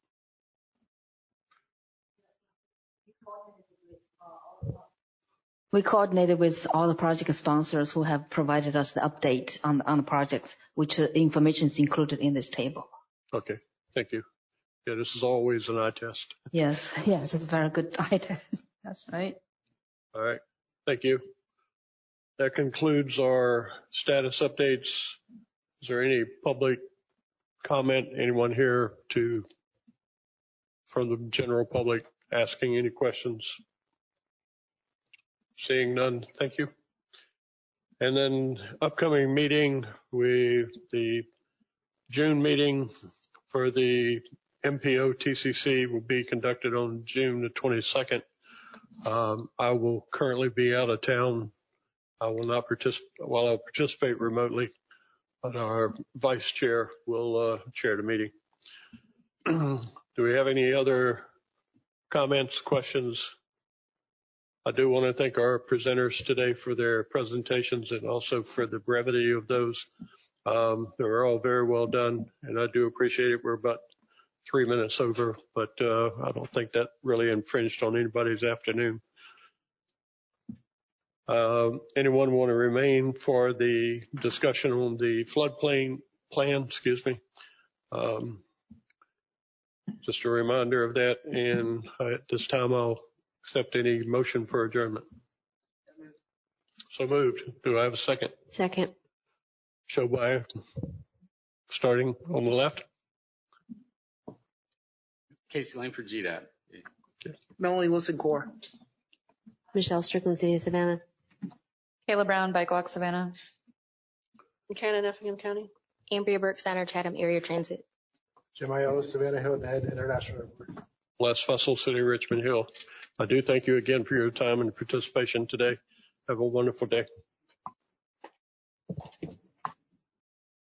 We coordinated with all the project sponsors who have provided us the update on the projects, which information is included in this table. Okay, thank you. Yeah, this is always an eye test. Yes, it's a very good eye test. That's right. All right, thank you. That concludes our status updates. Is there any public comment? Anyone here from the general public asking any questions? Seeing none, thank you. And then upcoming meeting, the June meeting for the MPO TCC will be conducted on June the 22nd. I will currently be out of town. I will not participate, well, I'll participate remotely, but our vice chair will chair the meeting. Do we have any other comments, questions? I do want to thank our presenters today for their presentations and also for the brevity of those. They were all very well done, and I do appreciate it. We're about 3 minutes over, but I don't think that really infringed on anybody's afternoon. Anyone want to remain for the discussion on the floodplain plan? Excuse me. Just a reminder of that, and at this time I'll accept any motion for adjournment. So moved. Do I have a second? Second. Show by starting on the left. Casey Lane for GDAT. Okay. Melanie Wilson-Core. Michelle Strickland, City of Savannah. Kayla Brown, Bike Walk, Savannah. Buchanan, Effingham County. Ambria Burke-Steiner, Chatham Area Transit. Jim Aiello, Savannah Hilton Head International Airport. Les Fussell, City of Richmond Hill. I do thank you again for your time and participation today. Have a wonderful day.